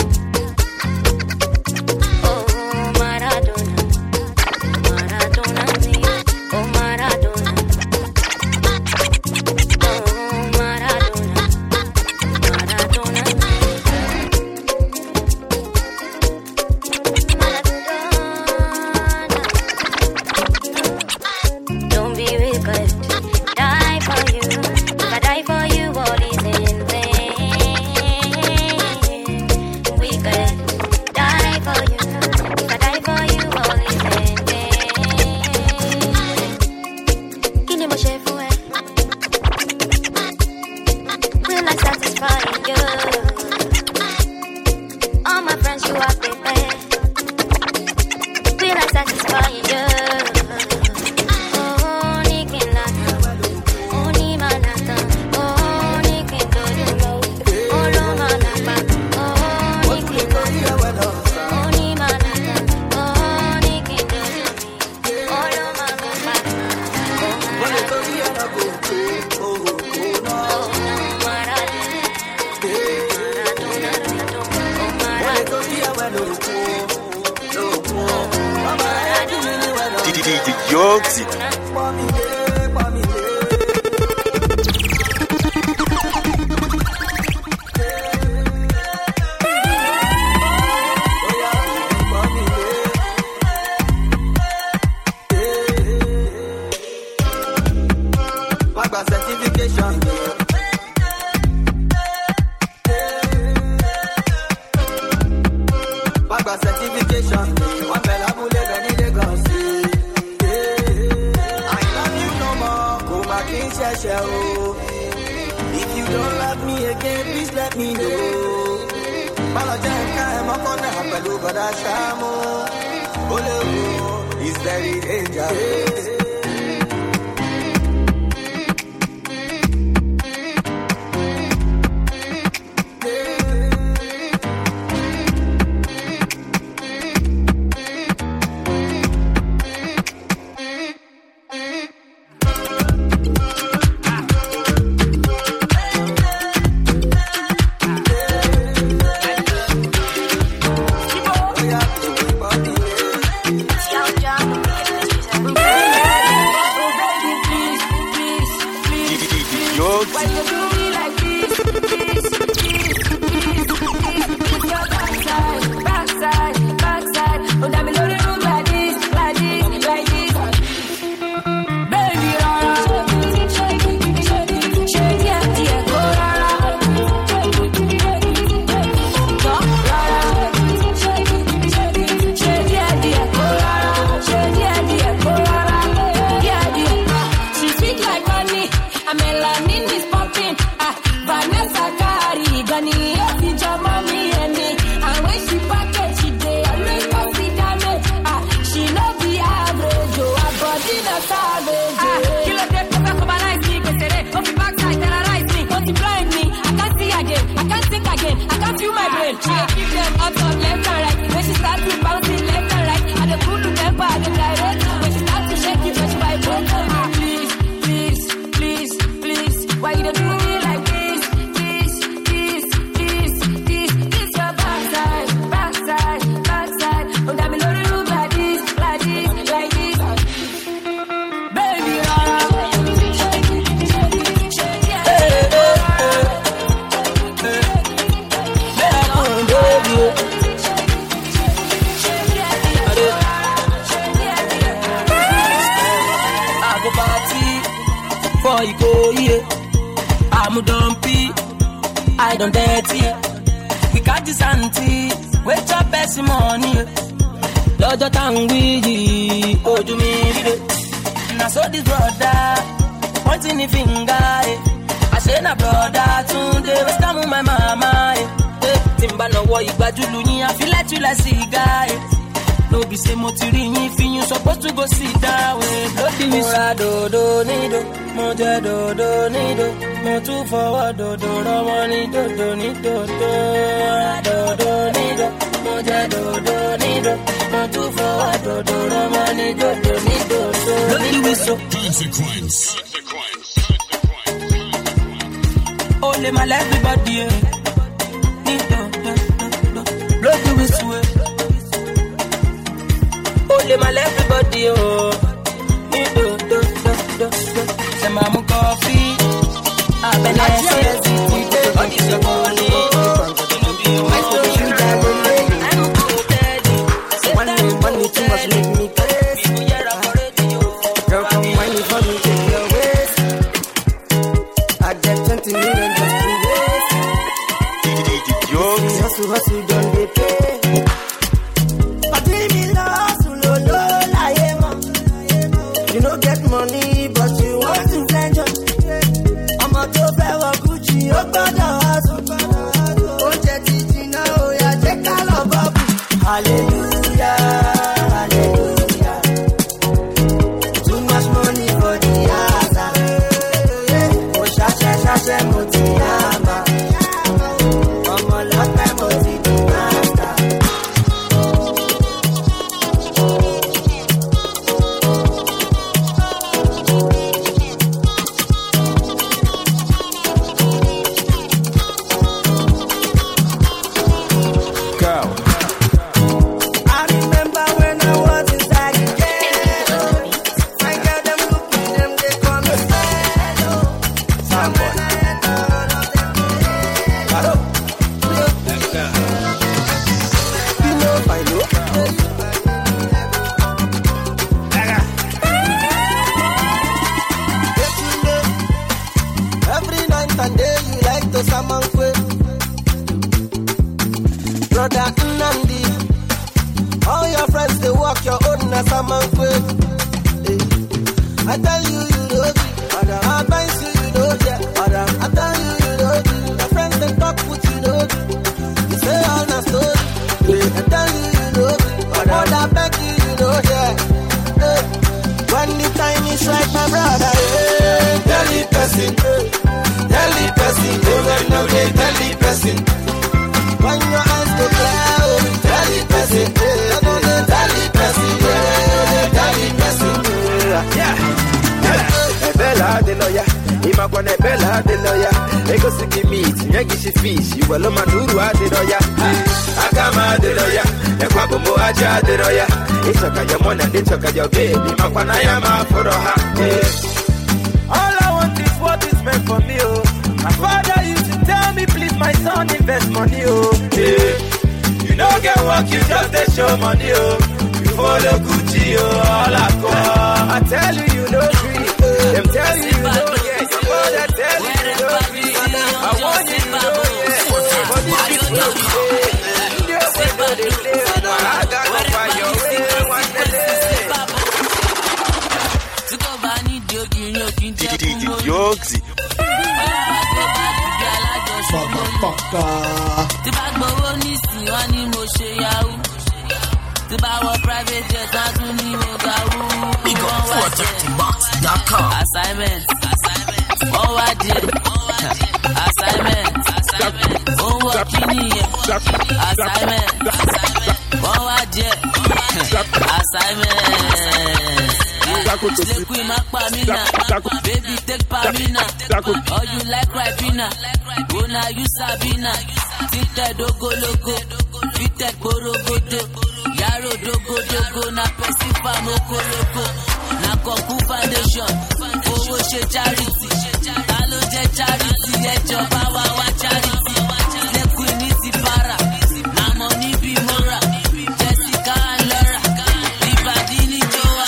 oh, Maradona, Maradona mi, oh, Maradona, oh, Maradona, Maradona mi. Don't be wicked, die for you. If I die for you, all is in vain. Wicked, die for you. If I die for you, all is in vain. Kini mo ṣe fún ẹ? Will I satisfy you? All my friends you are prepared. Will I satisfy you? Yogsy. Certification. Pagba certification. One bella bule beni de gansi. I love you no more. Go back in sheshe o. If you don't love me again, please let me know. Balaja enka emo kona pelu goda shamo. Ole o, it's very dangerous. Why you do me like this? This, this, this, this. Your backside, backside, backside. Oh, damn, me know they look like this, like this, like this. Baby, rara, shake it, shake it, shake it, yeah, yeah, go rara. Shake it, shake it, go rara. Shake it, shake it, shake it, yeah, yeah, go rara. Shake it, yeah, yeah, go rara. Yeah, yeah. She sweet like honey, I'm melanin is popping. Ah, Vanessa Kari, Gani, Yofi, Jama, me and me. And when she package, she dey always pass the damage. Ah, she no be average, oh, her body not savage. Ah, kilo de pesa cobalize me, que seré. Off the backside, terrorize me, don't you blind me. I can't see again, I can't think again, I can't feel my brain. She dey keep them up, up, left and right. When she start to bounce it left and right, I dey pull the temper, I dey direct. When she start to shake it, when she vibrate. Ah, please, please, please, please, why you dey do me like this, this, this, this, this, this your backside, backside, backside. Oh, damn, me know they look like this, like this, like this. Baby, rara, shake it, shake it, shake it, yeah. I go party for you go, yeah. I'm a dumpy, I don't dirty. We catch this auntie, wait up best money. Dojo tangwi, oh do me it. Now so this brother, pointing the finger. I say na brother, today we stand with my mama. Timba no wo igbajulu yin, I feel like you like cigar. No be say motiri yin fi you supposed to go sit down with bloody me do do ni do mo je do do ni do mo tu forward do do ro money do do ni do do do do ni do mo je do do ni do mo tu forward do do ro money do do ni do so. Consequence. Only my life, everybody. Yeah. Blow the whistle. Only my life, everybody. Oh. Say mama coffee. I've been there since all this your money. I told you that I'm good. One day, money too much make me crazy. Girl, come whine me for me, take your waist. I get twenty million just to waste. Hustle, hustle, don't they pay? But leave me no hustle, no, no, lie, man. You don't get money, but you want to venture. I'm a top level Gucci, oh, God, hustle. Oh, Jetty, now, oh, yeah, take a love up. Hallelujah, hallelujah. Too much money for the answer. Oh, sha, sha, sha, sha, motiyama. I'm a lot of moti the master. Go. I remember when I was inside the jail. I got them looking, them they call me fellow. Some when I enter all of them hello. You know I know. Get you know. Every night and day you like to summon quick. Brother Nnamdi, all your friends they walk your own as a man quick. I tell you you know me, I advise you you know yeah. I tell you you know me, your friends they talk with you know me. You say all the story, I tell you you know me, but I beg you you know yeah. When the time is right, my brother, yeah. Tell the person, tell the person, don't know they tell the person. When your eyes go cloud, tell the person, I'm gonna tell the person, yeah, tell the person, yeah. Bella de lawyer, Imagone Bella de lawyer. Ego siki meat, Yagishi fish, you will Manduru de lawyer. Akama de lawyer, Equabo Aja de lawyer. It's a Kayamon and it's a Kayo baby, Mapanayama for her. All I want is what is meant for me, oh. My father used to tell me, please, my son, invest money, oh. Yeah. You don't get work, you just they show money, oh. You follow Gucci, oh, all I call. I tell you, you know free. Them tell you, you know, yes. Your father tell you, you know free. I want you to know, yes. But this is what we say. You know when they play, I got to find your way, one day. Yogsy. Tí bá gbowó nísìn wọ́n ní mo ṣe yahoo. Tí bá wọ private jet wọ́n tún ní mo ga wú. Wọ́n wá jẹ́ assignment. Wọ́n wá jẹ́ assignment. Ó ń wọ kíní yẹn assignment. Wọ́n wá jẹ́ assignment. Lekui makpa mina, baby take pamina. All you like Ribena, Bona you Sabina. Tinted dogo logo, fitted borogodo. Yaro dogo dogo na pesifa moko logo. Na Koku Foundation, owo she charity. Alo je charity, ejo bawa wa charity. Lekui niti para, na money be mora. Jessica and Laura, Ibadini Joa.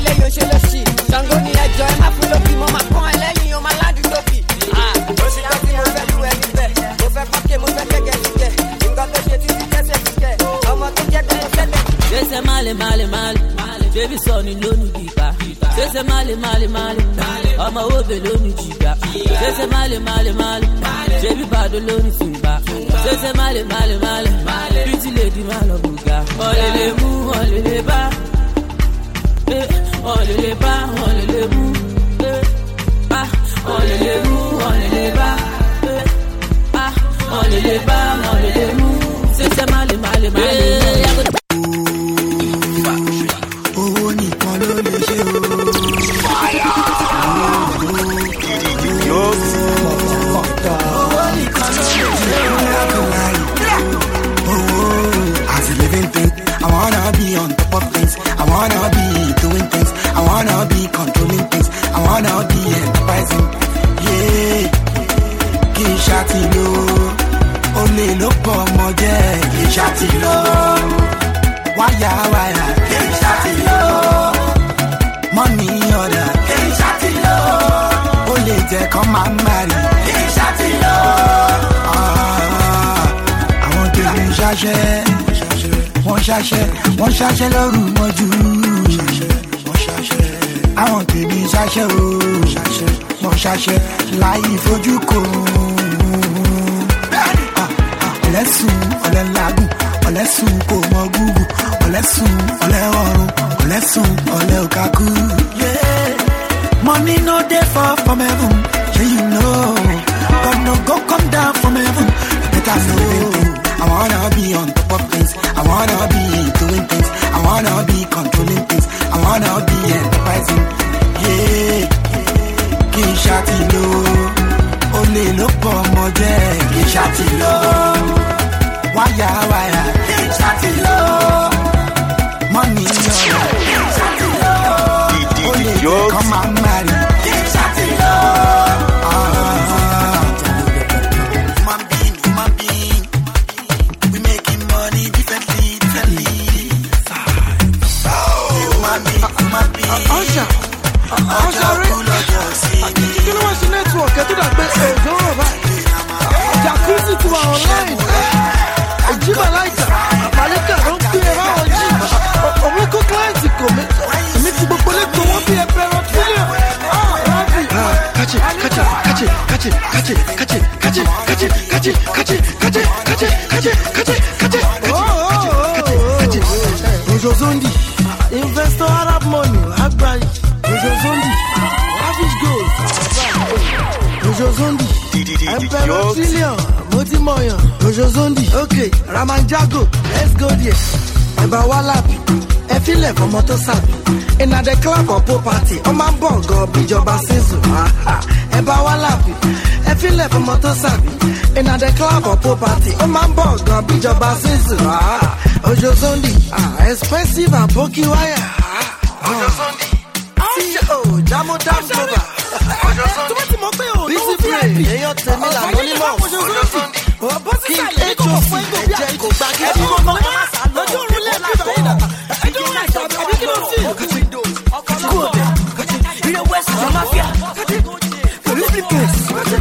lélẹ̀ yóò ṣe lọ sí. Ṣàngó ni ẹjọ́ ẹ má fún lóbi, mo máa pọ́n ẹlẹ́yìn, o máa ládùn lóbi. Ó sì lọ sí mo fẹ́ lu ẹni bẹ́ẹ̀, mo fẹ́ pàkẹ́, mo fẹ́ kẹ́kẹ́ sí kẹ́. Nǹkan tó ṣe títí kẹ́sẹ̀ sí kẹ́, ọmọ tó jẹ́ kẹ́ fẹ́lẹ̀. Ṣéṣe máàlì máàlì máàlì, bébí sọ ni lónìí bìbá. Ṣéṣe máàlì máàlì máàlì, ọmọ òbè lónìí jìgá. Ṣéṣe máàlì máàlì máàlì, bébí bàdó lónìí tùǹbà. Ṣéṣe máàlì máàlì máàlì, pretty lady máa lọ bùgá. Ọ̀lẹ́lẹ̀ mú, ọ̀lẹ́lẹ̀ bá. Ọ̀lẹ́lẹ̀ bá, ọ̀lẹ́lẹ̀ mú. Ọ̀lẹ́lẹ̀ mú, ọ̀lẹ́lẹ̀ bá. Ọ̀lẹ́lẹ̀ bá, ọ̀lẹ́lẹ̀ mú. Ṣéṣe máàlì máàlì máàlì. Owó nìkan ló lè ṣe o. Owó nìkan ló lè ṣe o. As a living thing, I wanna be on top of things. I wanna be doing things. I wanna be controlling things. I wanna be enterprising. Yeah, kì í ṣàtìlò. Olè ló pọ̀ ọmọ jẹ́ kì í ṣàtìlò. Wáyà wáyà kì í ṣàtìlò. Money order kì í ṣàtìlò. Olè jẹ́ kọ́ máa ń marry kì í ṣàtìlò. Àwọn tèmi ń ṣaṣẹ́, wọ́n ṣaṣẹ́, wọ́n ṣaṣẹ́ lóru mọ́jú. Àwọn tèmi ń ṣaṣẹ́ o, wọ́n ṣaṣẹ́ láì fojú kò. Ọ̀lẹ́sùn ọ̀lẹ́ làágùn, ọ̀lẹ́sùn kò mọ gúgù, ọ̀lẹ́sùn ọ̀lẹ́ ọ̀run, ọ̀lẹ́sùn ọ̀lẹ́ òkàkú. Money no dey fall from heaven, yeah you know. God no go come down from heaven, better know. I wanna be on top of things, I wanna be doing things, I wanna be controlling things, I wanna be enterprising. Yeah, kì í ṣàtìlò. Olè ló pọ̀ ọmọ jẹ́ kì í ṣàtìlò. Wáyà wáyà kì í ṣàtìlò. Money ọ̀rọ̀ kì í ṣàtìlò. Olè jẹ́ kọ́ máa ń marry kì í ṣàtìlò. Human being, human being, we making money differently, differently. Human being, human being. Ọjà ọjà rẹ̀ kí ló wá sí network ẹ̀ tó dà pé èzó rọ̀ báyìí. Jacuzzi ti wà online. Èjìbà láìka, àbálẹ́kà ló ń pè é báwọn jì. Òun kó kíláǹtì kò mí. Èmi ti gbogbo lẹ́kọ̀ọ́ wọ́n bí ẹgbẹ́ rọ tílẹ̀. Kàchì kàchì kàchì kàchì kàchì kàchì kàchì kàchì kàchì kàchì kàchì kàchì kàchì kàchì kàchì kàchì. Ojo Zondi, investor Arab money, Agbayi. Ojo Zondi, lavish gold. Ojo Zondi, Emperor Trillion, Motimoyan. Ojo Zondi, okay, Ramanjago, let's go there. Eba Walapi, Efile for Moto Sabi. In a the club or pool party, on my bongo, Bijoba Sizu. Eba Walapi, Efile for Moto Sabi. In a the club or pool party, on my bongo, Bijoba Sizu. Ojo Zondi, ah, expensive and pokey wire. Ojo Zondi, C E O, Jamo Dam Global. Ojo Zondi, Busy Brain, Eyo Temila, Monimo. Ojo Zondi, King H O C, Ejeko, Bagidi, Lọ́jọ́ orílẹ̀ èdè Bàyẹ̀dà. Ẹjọ́ orílẹ̀ èdè Bàyẹ̀dà. Kúọ̀dẹ̀, Ilé West Mafia, Olympics.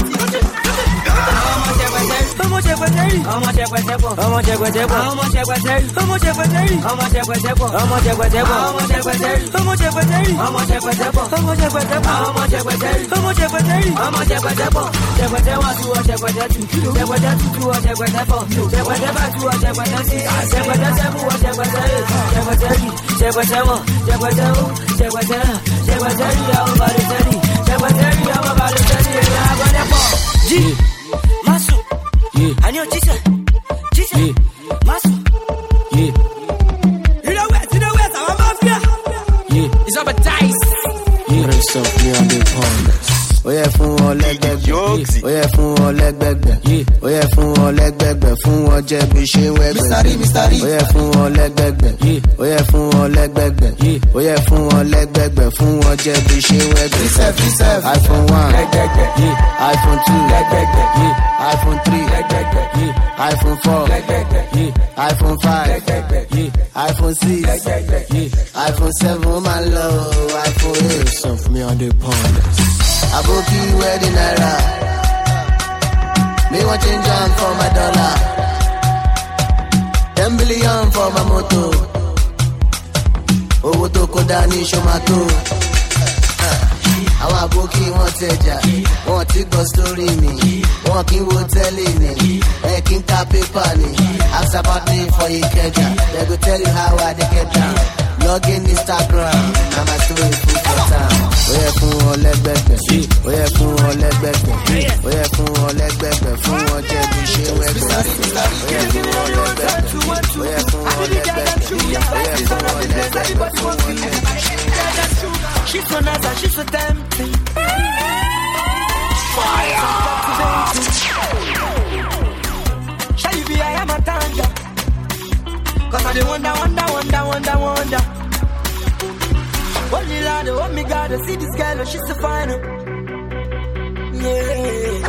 Ọmọ ṣẹ̀pẹ̀tẹ̀rì, ọmọ ṣẹ̀pẹ̀tẹ̀pọ̀, ọmọ ṣẹ̀pẹ̀tẹ̀pọ̀, ọmọ ṣẹ̀pẹ̀tẹ̀rì, ọmọ ṣẹ̀pẹ̀tẹ̀rì, ọmọ ṣẹ̀pẹ̀tẹ̀pọ̀, ọmọ ṣẹ̀pẹ̀tẹ̀pọ̀, ọmọ ṣẹ̀pẹ̀tẹ̀rì, ọmọ ṣẹ̀pẹ̀tẹ̀rì, ọmọ ṣẹ̀pẹ̀tẹ̀pọ̀, ọmọ ṣẹ̀pẹ̀tẹ̀pọ̀, ọmọ ṣẹ̀pẹ̀tẹ̀rì, ọmọ ṣẹ̀pẹ̀tẹ̀rì, ọmọ ṣẹ̀pẹ̀tẹ̀pọ̀, ṣẹ̀pẹ̀tẹ̀wá tú ọ ṣẹ̀pẹ̀tẹ̀tù, ṣẹ̀pẹ̀tẹ̀tù tú ọ ṣẹ̀pẹ̀tẹ̀pọ̀, ṣẹ̀pẹ̀tẹ̀bà tú ọ ṣẹ̀pẹ̀tẹ̀sí, ṣẹ̀pẹ̀tẹ̀sẹ̀mú ọ ṣẹ̀pẹ̀tẹ̀rì, ṣẹ̀pẹ̀tẹ̀rì, ṣẹ̀pẹ̀tẹ̀wọ̀, ṣẹ̀pẹ̀tẹ̀wọ̀, ṣẹ̀pẹ̀tẹ̀rà, ṣẹ̀pẹ̀tẹ̀rì ọmọ bàlẹ̀tẹ̀rì, ṣẹ̀pẹ̀tẹ̀rì ọmọ bàlẹ̀tẹ̀rì, ẹ̀yà àgbọ̀dẹ̀pọ̀. Jí, Masu. Yeah. I know Jesus. Jesus. Yeah. Master. Yeah. You know where? You know where? I'm a mafia. Yeah. It's up a dice. Yeah. Race up, yeah, I'm the pond. Oye fún wọn lẹ́gbẹ̀gbẹ̀. Oye fún wọn lẹ́gbẹ̀gbẹ̀. Oye fún wọn lẹ́gbẹ̀gbẹ̀. Fún wọn jẹ́ bí ṣe wẹ́gbẹ̀. Oye fún wọn lẹ́gbẹ̀gbẹ̀. Oye fún wọn lẹ́gbẹ̀gbẹ̀. Oye fún wọn lẹ́gbẹ̀gbẹ̀. Fún wọn jẹ́ bí ṣe wẹ́gbẹ̀. iPhone one, iPhone two, iPhone three, iPhone four, iPhone five, iPhone six, iPhone seven, my love, iPhone eight. Some for me on the pond. Aboki wedding naira. Me want change on for my dollar. Ten billion for my moto. Owó tó kó dání ṣomato. Àwọn àbókí wọn tẹjà, wọn ti gbọ́ sórí mi, wọn kì í wo tẹ́lẹ̀ ni, ẹ kì í ta pépà ni. Ask about me for Ikeja, they go tell you how I dey get down. Log in Instagram, na my story full for town. Ó yẹ fún wọn lẹ́gbẹ̀gbẹ̀, ó yẹ fún wọn lẹ́gbẹ̀gbẹ̀, ó yẹ fún wọn lẹ́gbẹ̀gbẹ̀, fún wọn jẹ́ bí ṣe wẹ́gbẹ̀. Ó yẹ fún wọn lẹ́gbẹ̀gbẹ̀, ó yẹ fún wọn lẹ́gbẹ̀gbẹ̀, ó yẹ fún wọn lẹ́gbẹ̀gbẹ̀, fún wọn jẹ́ bí ṣe wẹ́gbẹ̀. She's so nice and she's so tempting. Fire! Shall you be I am a tanja? Cause I dey wonder, wonder, wonder, wonder, wonder. Only Lord, oh me God, I see this girl, oh she's so fine. Yeah.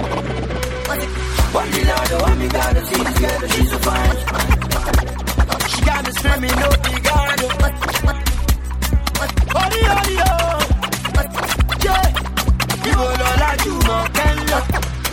Only Lord, oh me God, I see this girl, oh she's so fine. She got me screaming, no big God. Ori ori oh, yeah. You know like you more can love.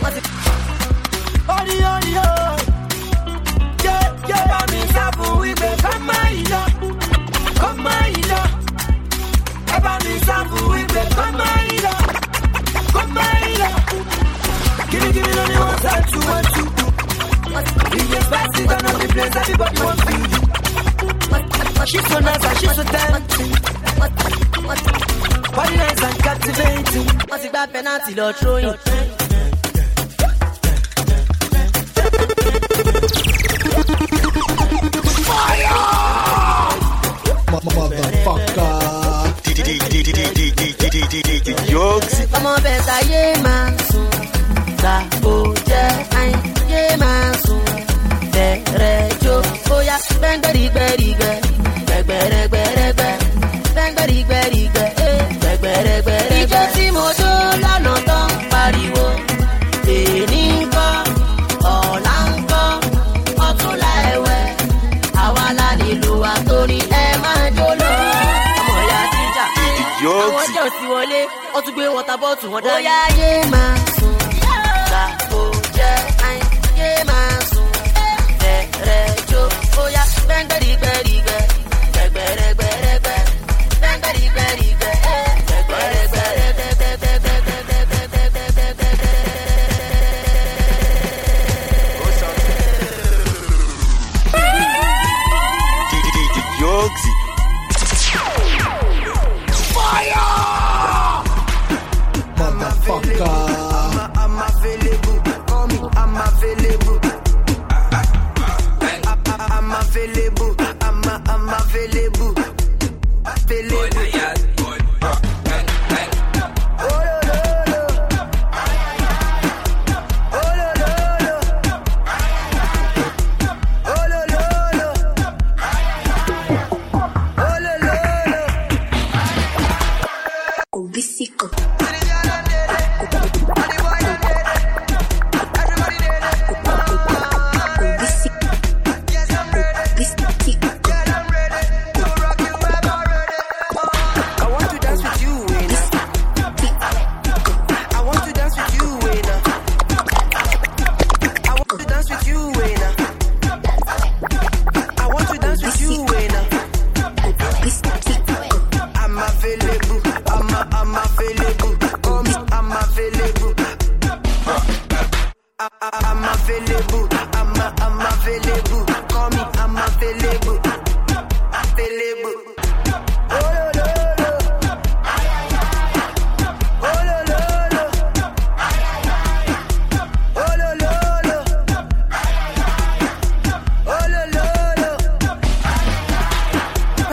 Ori ori oh, yeah yeah. I'm in Sabu, we be come my love, come my love. I'm in Sabu, we be come my love, come my love. Give me give me only one time to one two. We just pass it on the place, everybody want to you. She's so nice and she's so tempting. Body nice and captivating. What's it bad penalty, Lord throwing? Fire! Motherfucker. Come on, better, yeah, man. La oje, ay, yeah, man. Derecho, oh yeah, bang, bang, bang, bang. Gbẹ̀gbẹ̀rẹ̀ gbẹ̀rẹ̀gbẹ̀, gbẹ̀gbẹ̀rẹ̀gbẹ̀rẹ̀gbẹ̀, gbẹ̀gbẹ̀rẹ̀gbẹ̀rẹ̀gbẹ̀. Ìjọ tí mo jó lọ́nà tó ń pariwo, èní ń kọ́, ọ̀la ń kọ́, ọ̀túnla ẹ̀wẹ̀, àwa la nílò àtòrí ẹ máa jó lọ. Ọmọ ìyá jíjà, àwọn jẹ́ òsì wọlé, ó tún gbé wọ́tà bọ́ọ̀tù wọn dání. Ó yá yé máa sùn, làbò jẹ́ ayé máa sùn, bẹ̀rẹ̀ jó, ó yá gbẹ̀gbẹ̀rẹ̀gbẹ̀rẹ̀gbẹ̀.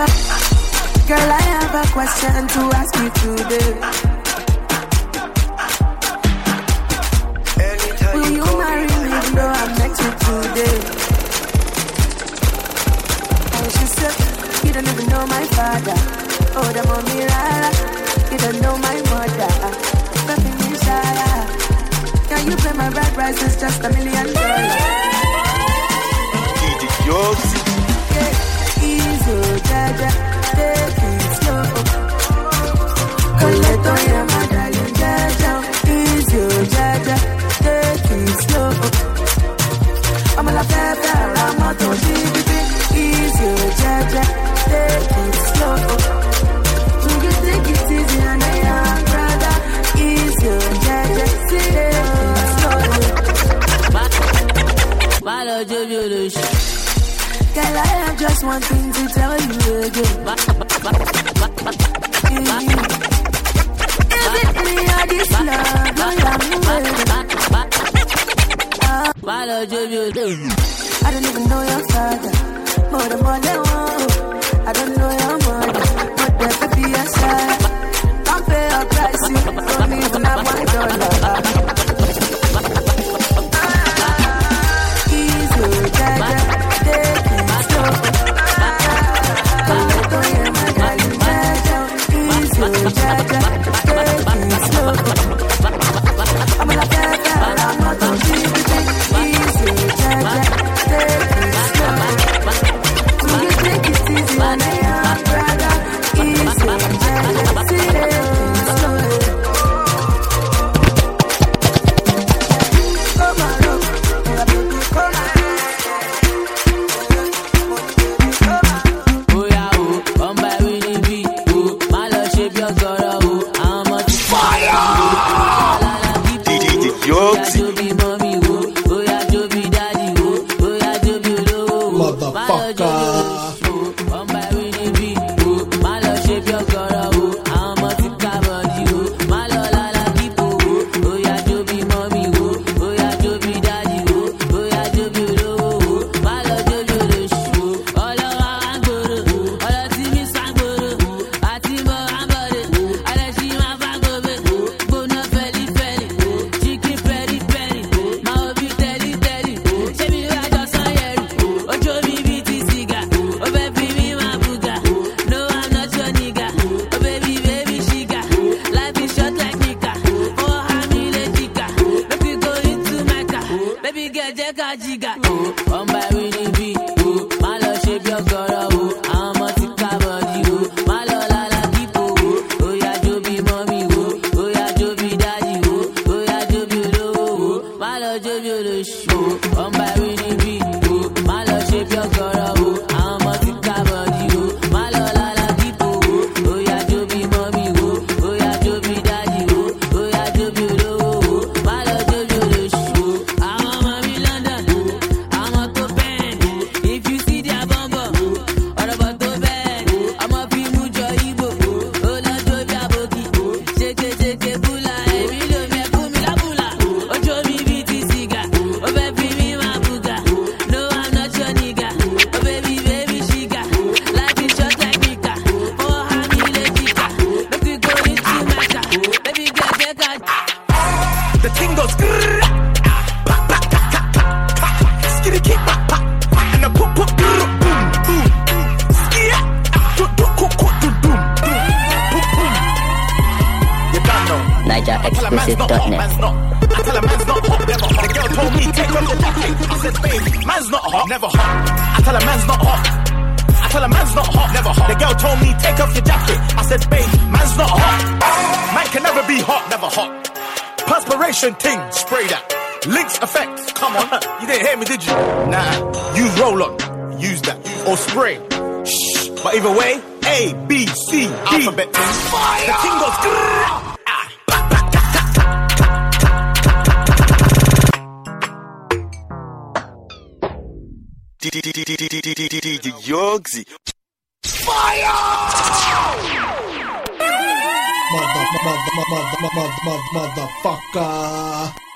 Girl, I have a question to ask you today. like to today. And she said, you don't even know my father. Oh, the mommy rara. You don't know my mother. Nothing inside. Can you pay my bride price? It's just a million dollars. D J Yogsy. Yeah, easy, jaja, take it slow. Collect on your mother, you jaja. Easy, jaja, take it slow. I'm a la pepe, I'm a to easy, jaja, take it slow. Do you take it easy and I am brother? Easy, jaja, take it slow. Follow Julius. Girl, I have just one thing to tell you again. Is it me or this love? I am follow Julius. I don't even know your father. More than more than one. I don't know your mother. But there could be a side. Can't pay a price. You don't even have one dollar. Easy, jaja, take it slow. Collect on your mother, you jaja. Easy, jaja, take it slow. I'm like that, I'm not on T V. Easy, jaja, take it slow. Do you take it easy when I am brother? Easy, jaja, take it slow. Come on, look, come on. Oh yeah, oh, come by with the beat, oh, my love shape your girl, oh, I'm a fire. D J Yogsy. exclusive dot net. I tell a man's not hot, never hot. The girl told me, take off your jacket. I said, babe, man's not hot, never hot. I tell a man's not hot. I tell a man's not hot, never hot. The girl told me, take off your jacket. I said, babe, man's not hot. Man can never be hot, never hot. Perspiration ting, spray that. Lynx effect, come on. You didn't hear me, did you? Nah, use roll-on, use that. Or spray. Shh. But either way, A, B, C, D. Alphabet. Fire! The king goes grrrr. D J Yogsy. Fire! Mother, mother, mother, mother, mother, motherfucker.